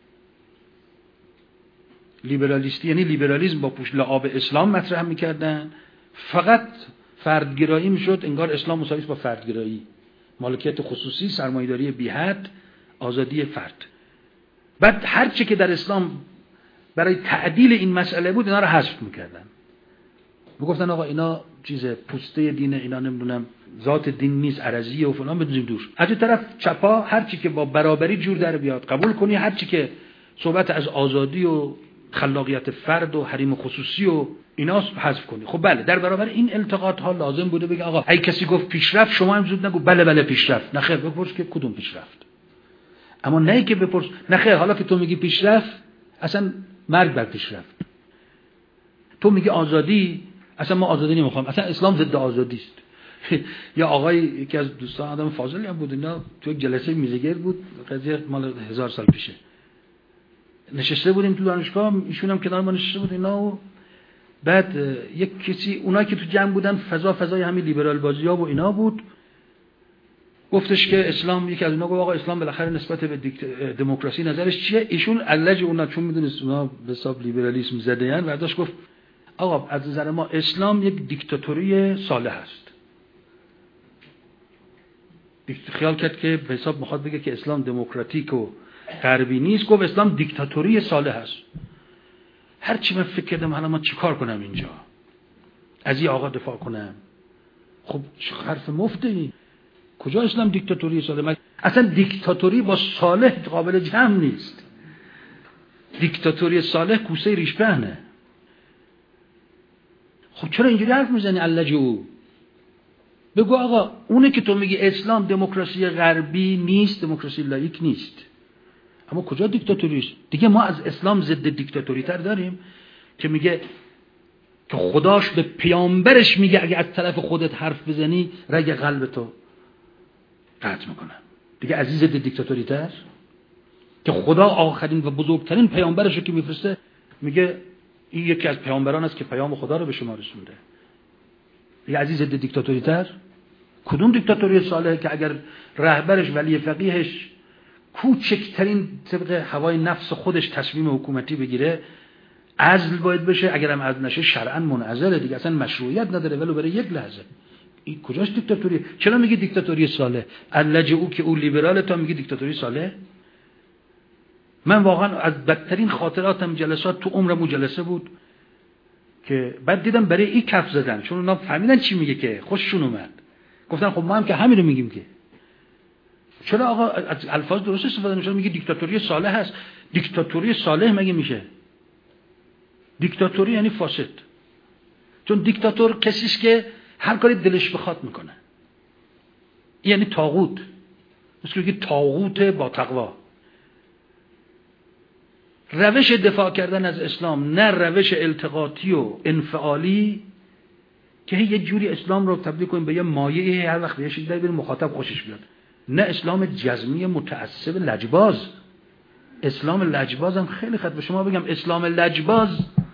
لیبرالیستی، یعنی لیبرالیسم با پوش لعاب اسلام مطرح میکردن، فقط فردگرایی میشد، انگار اسلام مساوی با فردگرایی، مالکیت خصوصی، سرمایه‌داری بی حد، آزادی فرد. بعد هر چی که در اسلام برای تعدیل این مسئله بود اینا رو حذف میکردن، میگفتن آقا اینا چیز پوسته دینه، اینا نمیدونم ذات دین نیست، عرضیه و فلان، بدونیم دور. از این طرف چپا هر چی که با برابری جور در بیاد قبول کنی، هر چی که صحبت از آزادی و خلاقیت فرد و حریم خصوصی و اینا حذف کنی. خب بله، در برابر این التقاط ها لازم بوده بگه آقا ای کسی گفت پیشرفت، شما هم زود نگو بله بله پیشرفت. نخیر، بپرس که کدوم پیشرفت. اما نه که بپرس نخیر حالا که تو میگی پیشرفت، اصلا مرگ بر پیشرفت. تو میگی آزادی، اصلا ما آزادی نمیخوام، اصلا اسلام ضد آزادی است. یا آقای یکی از دوستان آدم فاضلی هم بود، اینا تو یک جلسه میزگرد بود، قضیه مال هزار سال پیشه، نشسته بودیم تو دانشگاه، ایشون هم کنار ما نشسته بود اینا، و بعد یک کسی اونایی که تو جمع بودن فضا فضای همین لیبرال بازی‌ها و اینا بود، گفتش که اسلام، یکی از اونها گفت آقا اسلام بالاخره نسبت به دموکراسی نظرش چیه؟ ایشون علج اونا چون میدونست اونا به حساب لیبرالیسم زده‌اند، برداشت گفت آقا از نظر ما اسلام یک دیکتاتوری صالح است. خیال کرد که به حساب میخواد بگه که اسلام دموکراتیک و غربی نیست، گفت اسلام دیکتاتوری صالح است. هر چی من فکر کردم حالا من چیکار کنم اینجا؟ از این آقا دفاع کنم؟ خب حرف مفته این. کجا اسلام دیکتاتوری صالح؟ اصلا دیکتاتوری با صالح قابل جمع نیست. دیکتاتوری صالح کوسه ریش پهنه. خب چرا اینجوری حرف میزنی اللجوء؟ بگو آقا اونه که تو میگی اسلام دموکراسی غربی نیست، دموکراسی لاییک نیست، اما کجا دیکتاتوریست؟ دیگه ما از اسلام ضد دیکتاتوری تر داریم که میگه که خداش به پیامبرش میگه اگه از طرف خودت حرف بزنی رگ قلب تو قطع میکنم. دیگه از ضد دیکتاتوری تر که خدا آخرین و بزرگترین پیامبرش رو که میفرسته میگه این یکی از پیامبران است که پیام خدا رو به شما رسونده. دیگه از ضد دیکتاتوری تر کدوم دیکتاتوری صالحه که اگر رهبرش ولی فقیهش کوچکترین طبق هوای نفس خودش تصمیم حکومتی بگیره عزل باید بشه، اگر هم عزل نشه شرعاً منعزله، دیگه اصلا مشروعیت نداره ولو برای یک لحظه. این کجاش دیکتاتوری؟ چرا میگی دیکتاتوری صالح؟ اللجه او که او لیبراله تا میگی دیکتاتوری صالح؟ من واقعا از بدترین خاطراتم جلسات تو عمرم جلسه بود که بعد دیدم برای این کف زدن، چون اونا فهمیدن چی میگه که خوششون اومد، گفتن خب ما هم که همین رو میگیم که چرا آقا از الفاظ درست استفاده نمیشه؟ میگه دیکتاتوری صالح هست. دیکتاتوری صالح مگه میشه؟ دیکتاتوری یعنی فاسد، چون دیکتاتور کسیش که هر کاری دلش بخواد میکنه، یعنی طاغوت، مثل که طاغوت با تقوا. روش دفاع کردن از اسلام نه روش التقاطی و انفعالی که یه جوری اسلام رو تبدیل کنیم به یه مایه هر وقت بهش دیگه بریم مخاطب خوشش بیاد، نه اسلام جزمی متعصب لجباز. اسلام لجباز هم خیلی خط به شما بگم، اسلام لجباز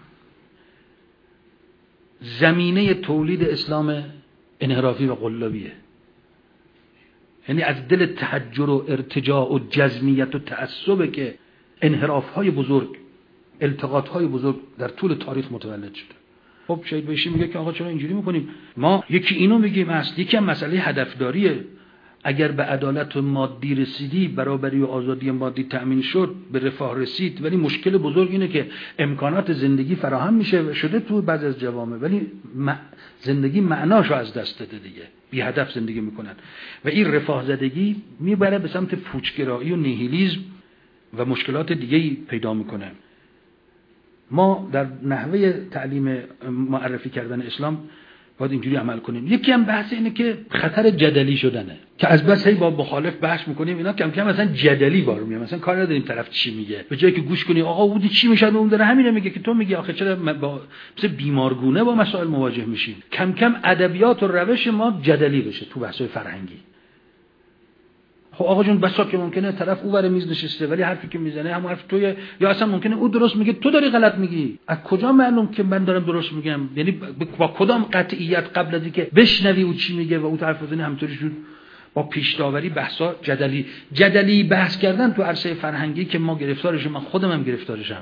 زمینه تولید اسلام انحرافی و قلابیه. یعنی از دل تحجر و ارتجاع و جزمیت و تعصبه که انحراف‌های بزرگ، التقاط‌های بزرگ در طول تاریخ متولد شده. خب شهید بهشتی میگه که آقا چرا اینجوری میکنیم؟ ما یکی اینو میگیم، اصل یکی هم مسئله هدفداریه. اگر به عدالت مادی رسیدی، برابری و آزادی مادی تأمین شد، به رفاه رسید، ولی مشکل بزرگ اینه که امکانات زندگی فراهم میشه شده تو بعض از جوامع، ولی زندگی معناشو از دست داده دیگه، بی هدف زندگی میکنن و این رفاه زدگی میبره به سمت پوچگرایی و نیهیلیسم و مشکلات دیگه‌ای پیدا میکنه. ما در نحوه تعلیم معرفی کردن اسلام باید اینجوری عمل کنیم. یکی هم بحث اینه که خطر جدلی شدنه که از بس هی با مخالف بحث میکنیم، اینا کم کم مثلا جدلی بار میاد، مثلا کار نداریم طرف چی میگه، به جایی که گوش کنی آقا بودی چی میشه اون داره همینو میگه که تو میگی، آخه چرا با مثل بیمارگونه با مسائل مواجه میشیم. کم کم ادبیات و روش ما جدلی بشه تو بحث‌های فرهنگی. خب آقا جون بسا که ممکنه طرف اونور میز نشسته ولی حرفی که میزنه همون حرف توی، یا اصلا ممکنه او درست میگه تو داری غلط میگی. از کجا معلوم که من دارم درست میگم؟ یعنی با کدام قطعیت قبل از اینکه بشنوی او چی میگه و او طرف بزنه همینطوری شد با پیش داوری بحثا جدلی جدلی بحث کردن تو عرصه فرهنگی که ما گرفتارشیم، من خودم هم گرفتارشم،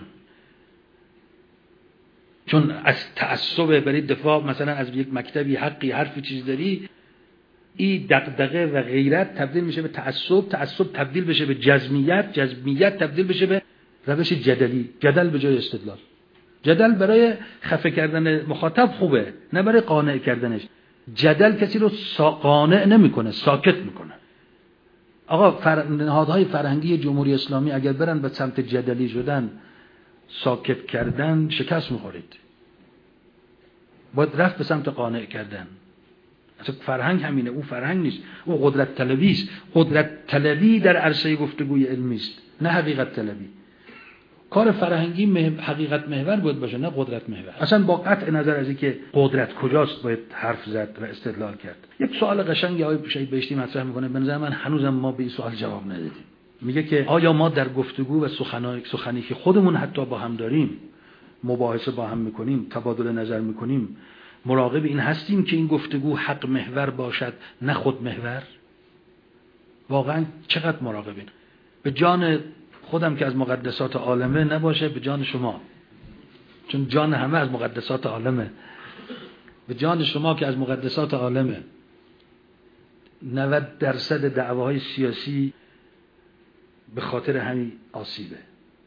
چون از تعصب برای دفاع مثلا از یک مکتبی حقی حرفی چیز داری، این دغدغه و غیرت تبدیل میشه به تعصب، تعصب تبدیل بشه به جزمیت، جزمیت تبدیل بشه به روش جدلی، جدل به جای استدلال. جدل برای خفه کردن مخاطب خوبه، نه برای قانع کردنش. جدل کسی رو قانع نمیکنه، ساکت میکنه. آقا فر... نهادهای فرهنگی جمهوری اسلامی اگر برن به سمت جدلی شدن، ساکت کردن، شکست میخورید. باید رفت به سمت قانع کردن. اصلا فرهنگ همینه، او فرهنگ نیست، او قدرت طلبی است. قدرت طلبی در عرصه گفتگوی علمی است، نه حقیقت طلبی. کار فرهنگی محو... حقیقت محور باید باشه، نه قدرت محور. اصلا با قطع نظر از اینکه قدرت کجاست باید حرف زد و استدلال کرد. یک سوال قشنگی آقای شهید بهشتی مطرح میکنه، به نظر من هنوزم ما به این سوال جواب ندادیم. میگه که آیا ما در گفتگو و سخنانی سخنی که خودمون حتی با هم داریم، مباحثه با هم میکنیم، تبادل نظر میکنیم، مراقب این هستیم که این گفتگو حق محور باشد نه خود محور؟ واقعا چقدر مراقبین؟ به جان خودم که از مقدسات عالمه نباشه، به جان شما، چون جان همه از مقدسات عالمه، به جان شما که از مقدسات عالمه. نود درصد دعواهای سیاسی به خاطر همین آسیبه،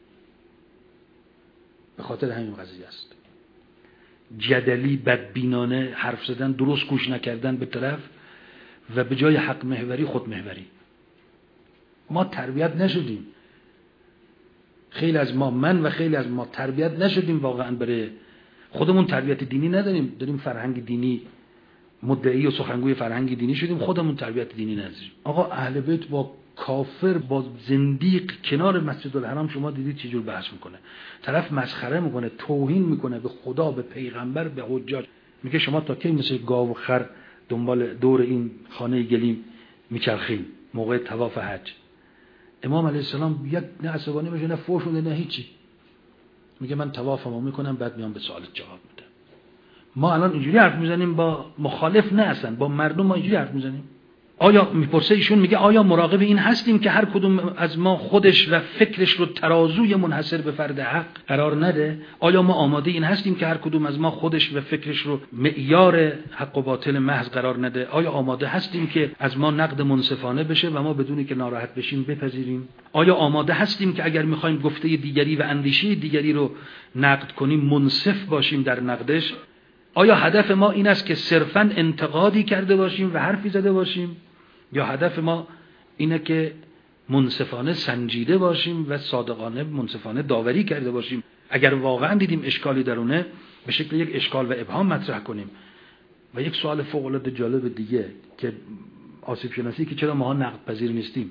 به خاطر همین قضیه است. جدلی، بدبینانه حرف زدن، درست گوش نکردن به طرف و به جای حق محوری خود محوری. ما تربیت نشدیم، خیلی از ما، من و خیلی از ما تربیت نشدیم واقعا، برای خودمون تربیت دینی نداریم، داریم فرهنگ دینی مدعی و سخنگوی فرهنگ دینی شدیم، خودمون تربیت دینی نداریم. آقا اهل بیت با کافر، با زندیق کنار مسجد الحرام شما دیدید چه جور بحث میکنه، طرف مسخره میکنه، توهین میکنه به خدا، به پیغمبر، به حجاج. میگه شما تا کی مثل گاو و خر دنبال دور این خانه گلیم میچرخین موقع طواف حج؟ امام علیه السلام یک نه عصبانی بشه، نه فوش بده، نه هیچی. میگه من طوافمو میکنم بعد میام به سوالت جواب میدم. ما الان اینجوری حرف میزنیم با مخالف، نه اصلا با مردم ما اینجوری حرف میزنیم. آیا میپرسه ایشون، میگه آیا مراقب این هستیم که هر کدوم از ما خودش و فکرش رو ترازوی منحصر به فرد حق قرار نده؟ آیا ما آماده این هستیم که هر کدوم از ما خودش و فکرش رو معیار حق و باطل محض قرار نده؟ آیا آماده هستیم که از ما نقد منصفانه بشه و ما بدونی که ناراحت بشیم بپذیریم؟ آیا آماده هستیم که اگر میخوایم گفته دیگری و اندیشه دیگری رو نقد کنیم منصف باشیم در نقدش؟ آیا هدف ما این است که صرفاً انتقادی کرده باشیم و حرفی زده باشیم، یا هدف ما اینه که منصفانه سنجیده باشیم و صادقانه منصفانه داوری کرده باشیم؟ اگر واقعا دیدیم اشکالی درونه، به شکل یک اشکال و ابهام مطرح کنیم. و یک سوال فوق العاده جالب دیگه که آسیب شناسی، که چرا ما نقد پذیر نیستیم؟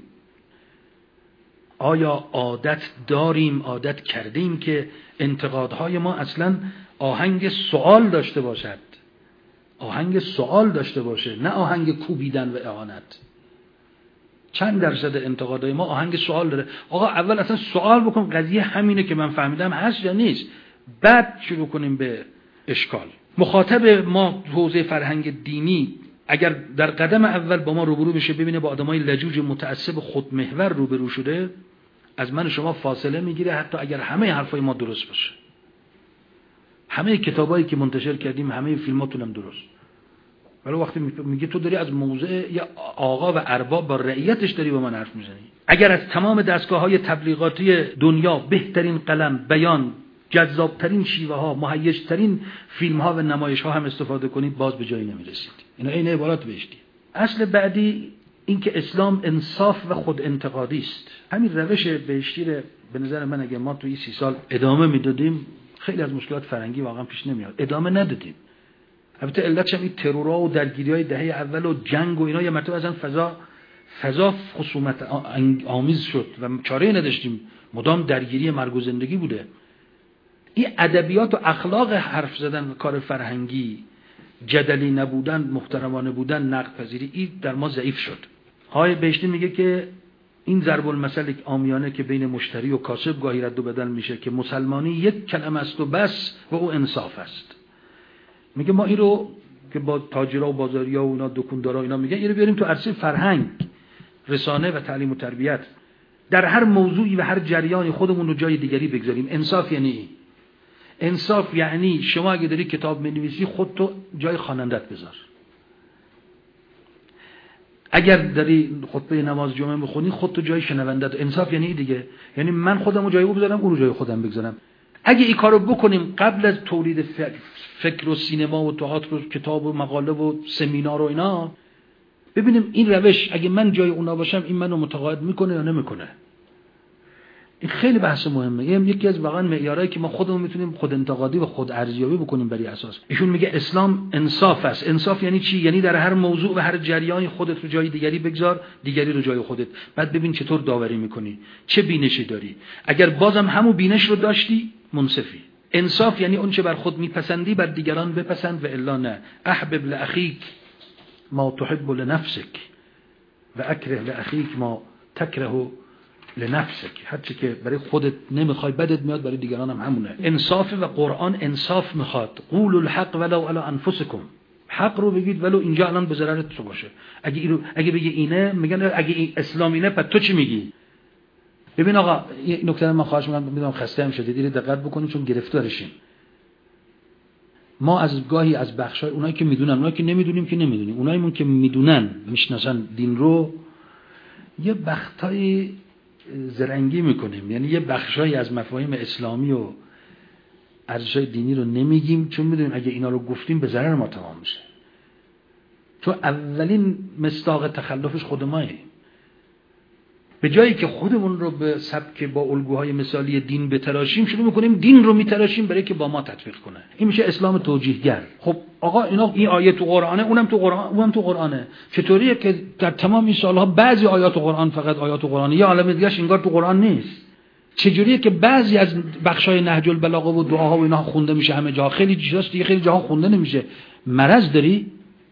آیا عادت داریم، عادت کردیم که انتقادهای ما اصلا آهنگ سوال داشته باشد، آهنگ سوال داشته باشه، نه آهنگ کوبیدن و اهانت؟ چند درصد انتقادهای ما آهنگ سوال داره؟ آقا اول اصلا سوال بکن قضیه همینه که من فهمیدم هست یا نیست، بعد شروع کنیم به اشکال. مخاطب ما حوزه فرهنگ دینی اگر در قدم اول با ما روبرو بشه، ببینه با آدمای لجوج متعصب خودمحور روبرو شده، از من شما فاصله میگیره، حتی اگر همه حرفای ما درست باشه، همه کتابایی که منتشر کردیم، همه فیلماتون هم درست، ولی وقتی میگه تو داری از موضع یا آقا و ارباب با رعیتش داری با من حرف میزنی. اگر از تمام دستگاه‌های تبلیغاتی دنیا بهترین قلم، بیان، جذابترین شیوه ها، مهیج‌ترین فیلم ها و نمایش ها هم استفاده کنید، باز به جایی نمیرسید. اینا این عبارات بهشتی. اصل بعدی این که اسلام انصاف و خود انتقادی است. همین روش بهشتی رو به نظر من اگه ما توی سی سال ادامه میدادیم، خیلی از مشکلات فرهنگی واقعا پیش نمیاد. ادامه ندادیم. البته علتش هم این ترورها و درگیری‌های دهه اول و جنگ و اینا یه مرتبه اصلا فضا فضا خصومت آمیز شد و چاره‌ای نداشتیم، مدام درگیری مرگ و زندگی بوده. این ادبیات و اخلاق حرف زدن و کار فرهنگی، جدلی نبودن، محترمانه بودن، نقد پذیری، این در ما ضعیف شد. های بهشتی میگه که این ضرب المثل عامیانه که بین مشتری و کاسب گاهی رد و بدل میشه که مسلمانی یک کلمه است و بس و او انصاف است. میگه ما این رو که با تاجرها و بازاریا و اینا دکاندارا اینا میگن، این رو بیاریم تو عرصه فرهنگ، رسانه و تعلیم و تربیت، در هر موضوعی و هر جریانی خودمون رو جای دیگری بگذاریم. انصاف یعنی این. انصاف یعنی شما اگه داری کتاب می‌نویسی خودتو جای خوانندت بذار. اگر داری خطبه نماز جمعه می‌خونی خودتو جای شنوندت. انصاف یعنی دیگه، یعنی من خودمو جای او بذارم، او رو جای خودم بگذارم. اگه این کارو بکنیم قبل از تولید فکر و سینما و تئاتر و کتاب و مقاله و سمینار و اینا، ببینیم این روش اگه من جای اونا باشم این منو متقاعد میکنه یا نمیکنه. این خیلی بحث مهمه. این یکی از واقعا معیارایی که ما خودمون میتونیم خود انتقادی و خود ارزیابی بکنیم بر این اساس. ایشون میگه اسلام انصاف است. انصاف یعنی چی؟ یعنی در هر موضوع و هر جریانی خودت رو جای دیگری بگذار، دیگری رو جای خودت. بعد ببین چطور داوری میکنی، چه بینشی داری. اگر بازم همون بینش رو داشتی، منصفی. انصاف یعنی اون چه بر خود میپسندی بر دیگران بپسند و الا نه. احبب لاخیک ما تحب لنفسک و اکره لاخیک ما تکره لنفسک. هر چی که برای خودت نمیخوای بدت میاد برای دیگران هم همونه. انصاف و قرآن انصاف میخواد. قولوا الحق ولو علی انفسکم. حق رو بگید ولو اینجا الان به ضررت تو باشه. اگه اینو اگه بگی اینه، میگن اگه این اسلام اینه پس تو چی میگی؟ ببین آقا این نکته من خواهش میکنم، میدونم خسته هم شدید، اینو دقت بکنید چون گرفتارشیم. ما از گاهی از بخشای اونایی که میدونن، اونایی که نمیدونیم که نمیدونیم، اوناییمون که میدونن میشناسن دین رو، یه بختای زرنگی میکنیم. یعنی یه بخشایی از مفاهیم اسلامی و ارزش‌های دینی رو نمیگیم چون میدونیم اگه اینا رو گفتیم به ضرر ما تمام میشه. چون اولین مصداق تخلفش خود مایه. به جایی که خودمون رو به سبک با الگوهای مثالی دین بتراشیم، شروع میکنیم دین رو میتراشیم برای که با ما تطبیق کنه. این میشه اسلام توجیهگر. خب آقا اینا این آیه تو قرآنه، اونم تو قرآن، اونم تو قرآنه. چطوریه که در تمام این سالها بعضی آیات قرآن فقط آیات قرآنه، یه عالمه دیگه‌اش انگار تو قرآن نیست؟ چجوریه که بعضی از بخشای نهج البلاغه و دعاها و اینا خونده میشه همه جا، خیلی چیزاست دیگه خیلی جاها خونده نمیشه؟ مرض داری؟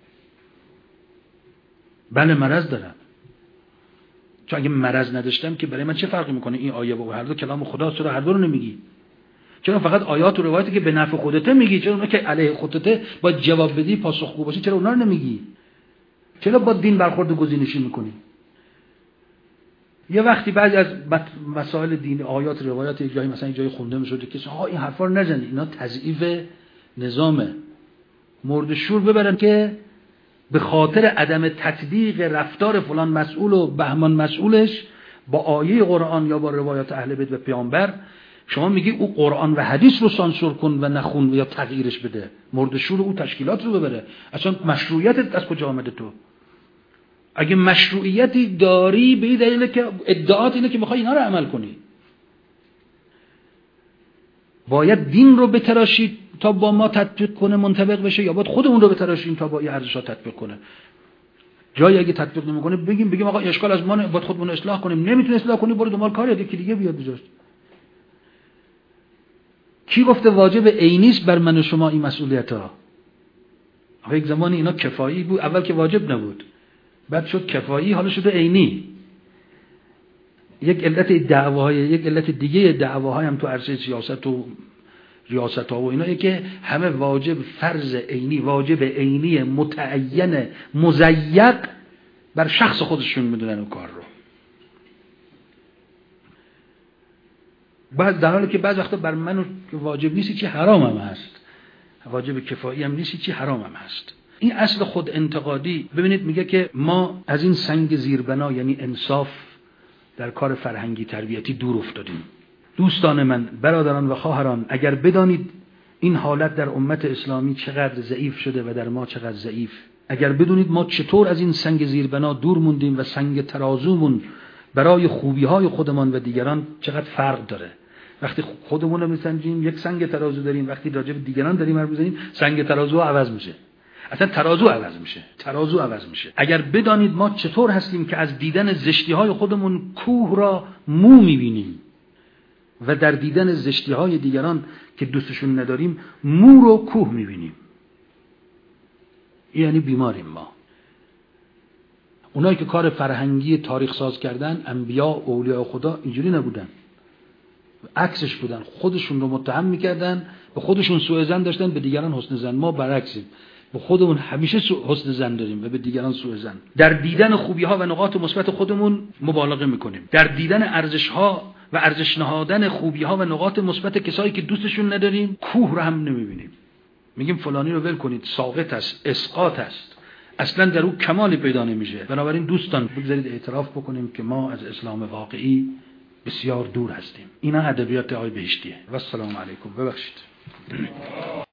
بله مرض دارم. چون اگه مرض نداشتم که برای من چه فرقی میکنه این آیه و هر دو کلام خداست؟ چرا هر دو رو نمیگی؟ چرا فقط آیات و روایاتی که به نفع خودته میگی؟ چرا اونها که علیه خودته باید جواب بدی، پاسخگو باشی، چرا اونها رو نمیگی؟ چرا با دین برخورد گزینشی میکنی؟ یه وقتی بعضی از مسائل دین، آیات، روایات یک جایی مثلا یک جایی خونده میشده که آها این حرفا رو نزنید، اینا تضعیف نظامه، مورد شور ببرن که به خاطر عدم تطبیق رفتار فلان مسئول و بهمان مسئولش با آیه قرآن یا با روایات اهل بیت و پیامبر، شما میگی او قرآن و حدیث رو سانسور کن و نخون یا تغییرش بده، مورد شور او تشکیلات رو ببره. اصلا مشروعیت از کجا آمده تو؟ اگه مشروعیتی داری به این دلیل که ادعات اینه که میخوای اینا رو عمل کنی. باید دین رو بتراشید تا با ما تطبیق کنه، منطبق بشه، یا باید خودمون رو بتراشیم تا با این ارزش‌ها تطبیق کنه؟ جایی اگه تطبیق نمیکنه بگیم بگیم آقا اشکال از ما، باید خودمون اصلاح کنیم. نمیتونی اصلاح کنی برو دنبال کار یکی دیگه بیاد بجاش. کی گفته واجب عینی است بر من و شما این مسئولیت‌ها؟ آخه یک زمانی اینا کفایی بود، اول که واجب نبود، بعد شد کفایی، حالا شده عینی. یک علت دعواهای یک علت دیگه دعواهای هم تو عرصه سیاست و ریاست ها و اینا که همه واجب فرض عینی، واجب عینی متعین مضیق بر شخص خودشون میدونن اون کار رو. بعد در حالی که بعض وقتا بر من واجب نیستی چی حرام هم هست، واجب کفایی هم نیستی چی حرام هم هست. این اصل خود انتقادی ببینید میگه که ما از این سنگ زیربنا یعنی انصاف در کار فرهنگی تربیتی دور افتادیم. دوستان من، برادران و خواهران، اگر بدانید این حالت در امت اسلامی چقدر ضعیف شده و در ما چقدر ضعیف، اگر بدونید ما چطور از این سنگ زیربنا دور موندیم و سنگ ترازومون برای خوبی‌های خودمان و دیگران چقدر فرق داره. وقتی خودمون رو میسنجیم یک سنگ ترازو داریم، وقتی راجع به دیگران داریم حرف میزنیم سنگ ترازو عوض میشه، اصلا ترازو عوض میشه، ترازو عوض میشه. اگر بدانید ما چطور هستیم که از دیدن زشتی‌های خودمون کوه را مو میبینیم و در دیدن زشتی‌های دیگران که دوستشون نداریم مو رو کوه میبینیم، یعنی بیماریم ما. اونایی که کار فرهنگی تاریخ ساز کردن، انبیا، اولیاء خدا، اینجوری نبودن، عکسش بودن، خودشون رو متهم میکردن، به خودشون سوء ظن داشتن، به دیگران حسن ظن. ما برعکسیم، به خودمون همیشه حسن ظن داریم و به دیگران سوء ظن. در دیدن خوبی‌ها و نقاط مثبت خودمون مبالغه میکنیم، در دیدن ارزش‌ها و ارزش نهادن خوبی‌ها و نقاط مثبت کسایی که دوستشون نداریم کوه رو هم نمیبینیم، میگیم فلانی رو ول کنید، ساقط است، اسقاط است، اصلا در او کمالی پیدا نمیشه. بنابراین دوستان بگذارید اعتراف بکنیم که ما از اسلام واقعی بسیار دور هستیم. اینا ادبیات آقای بهشتیه. و السلام علیکم. ببخشید.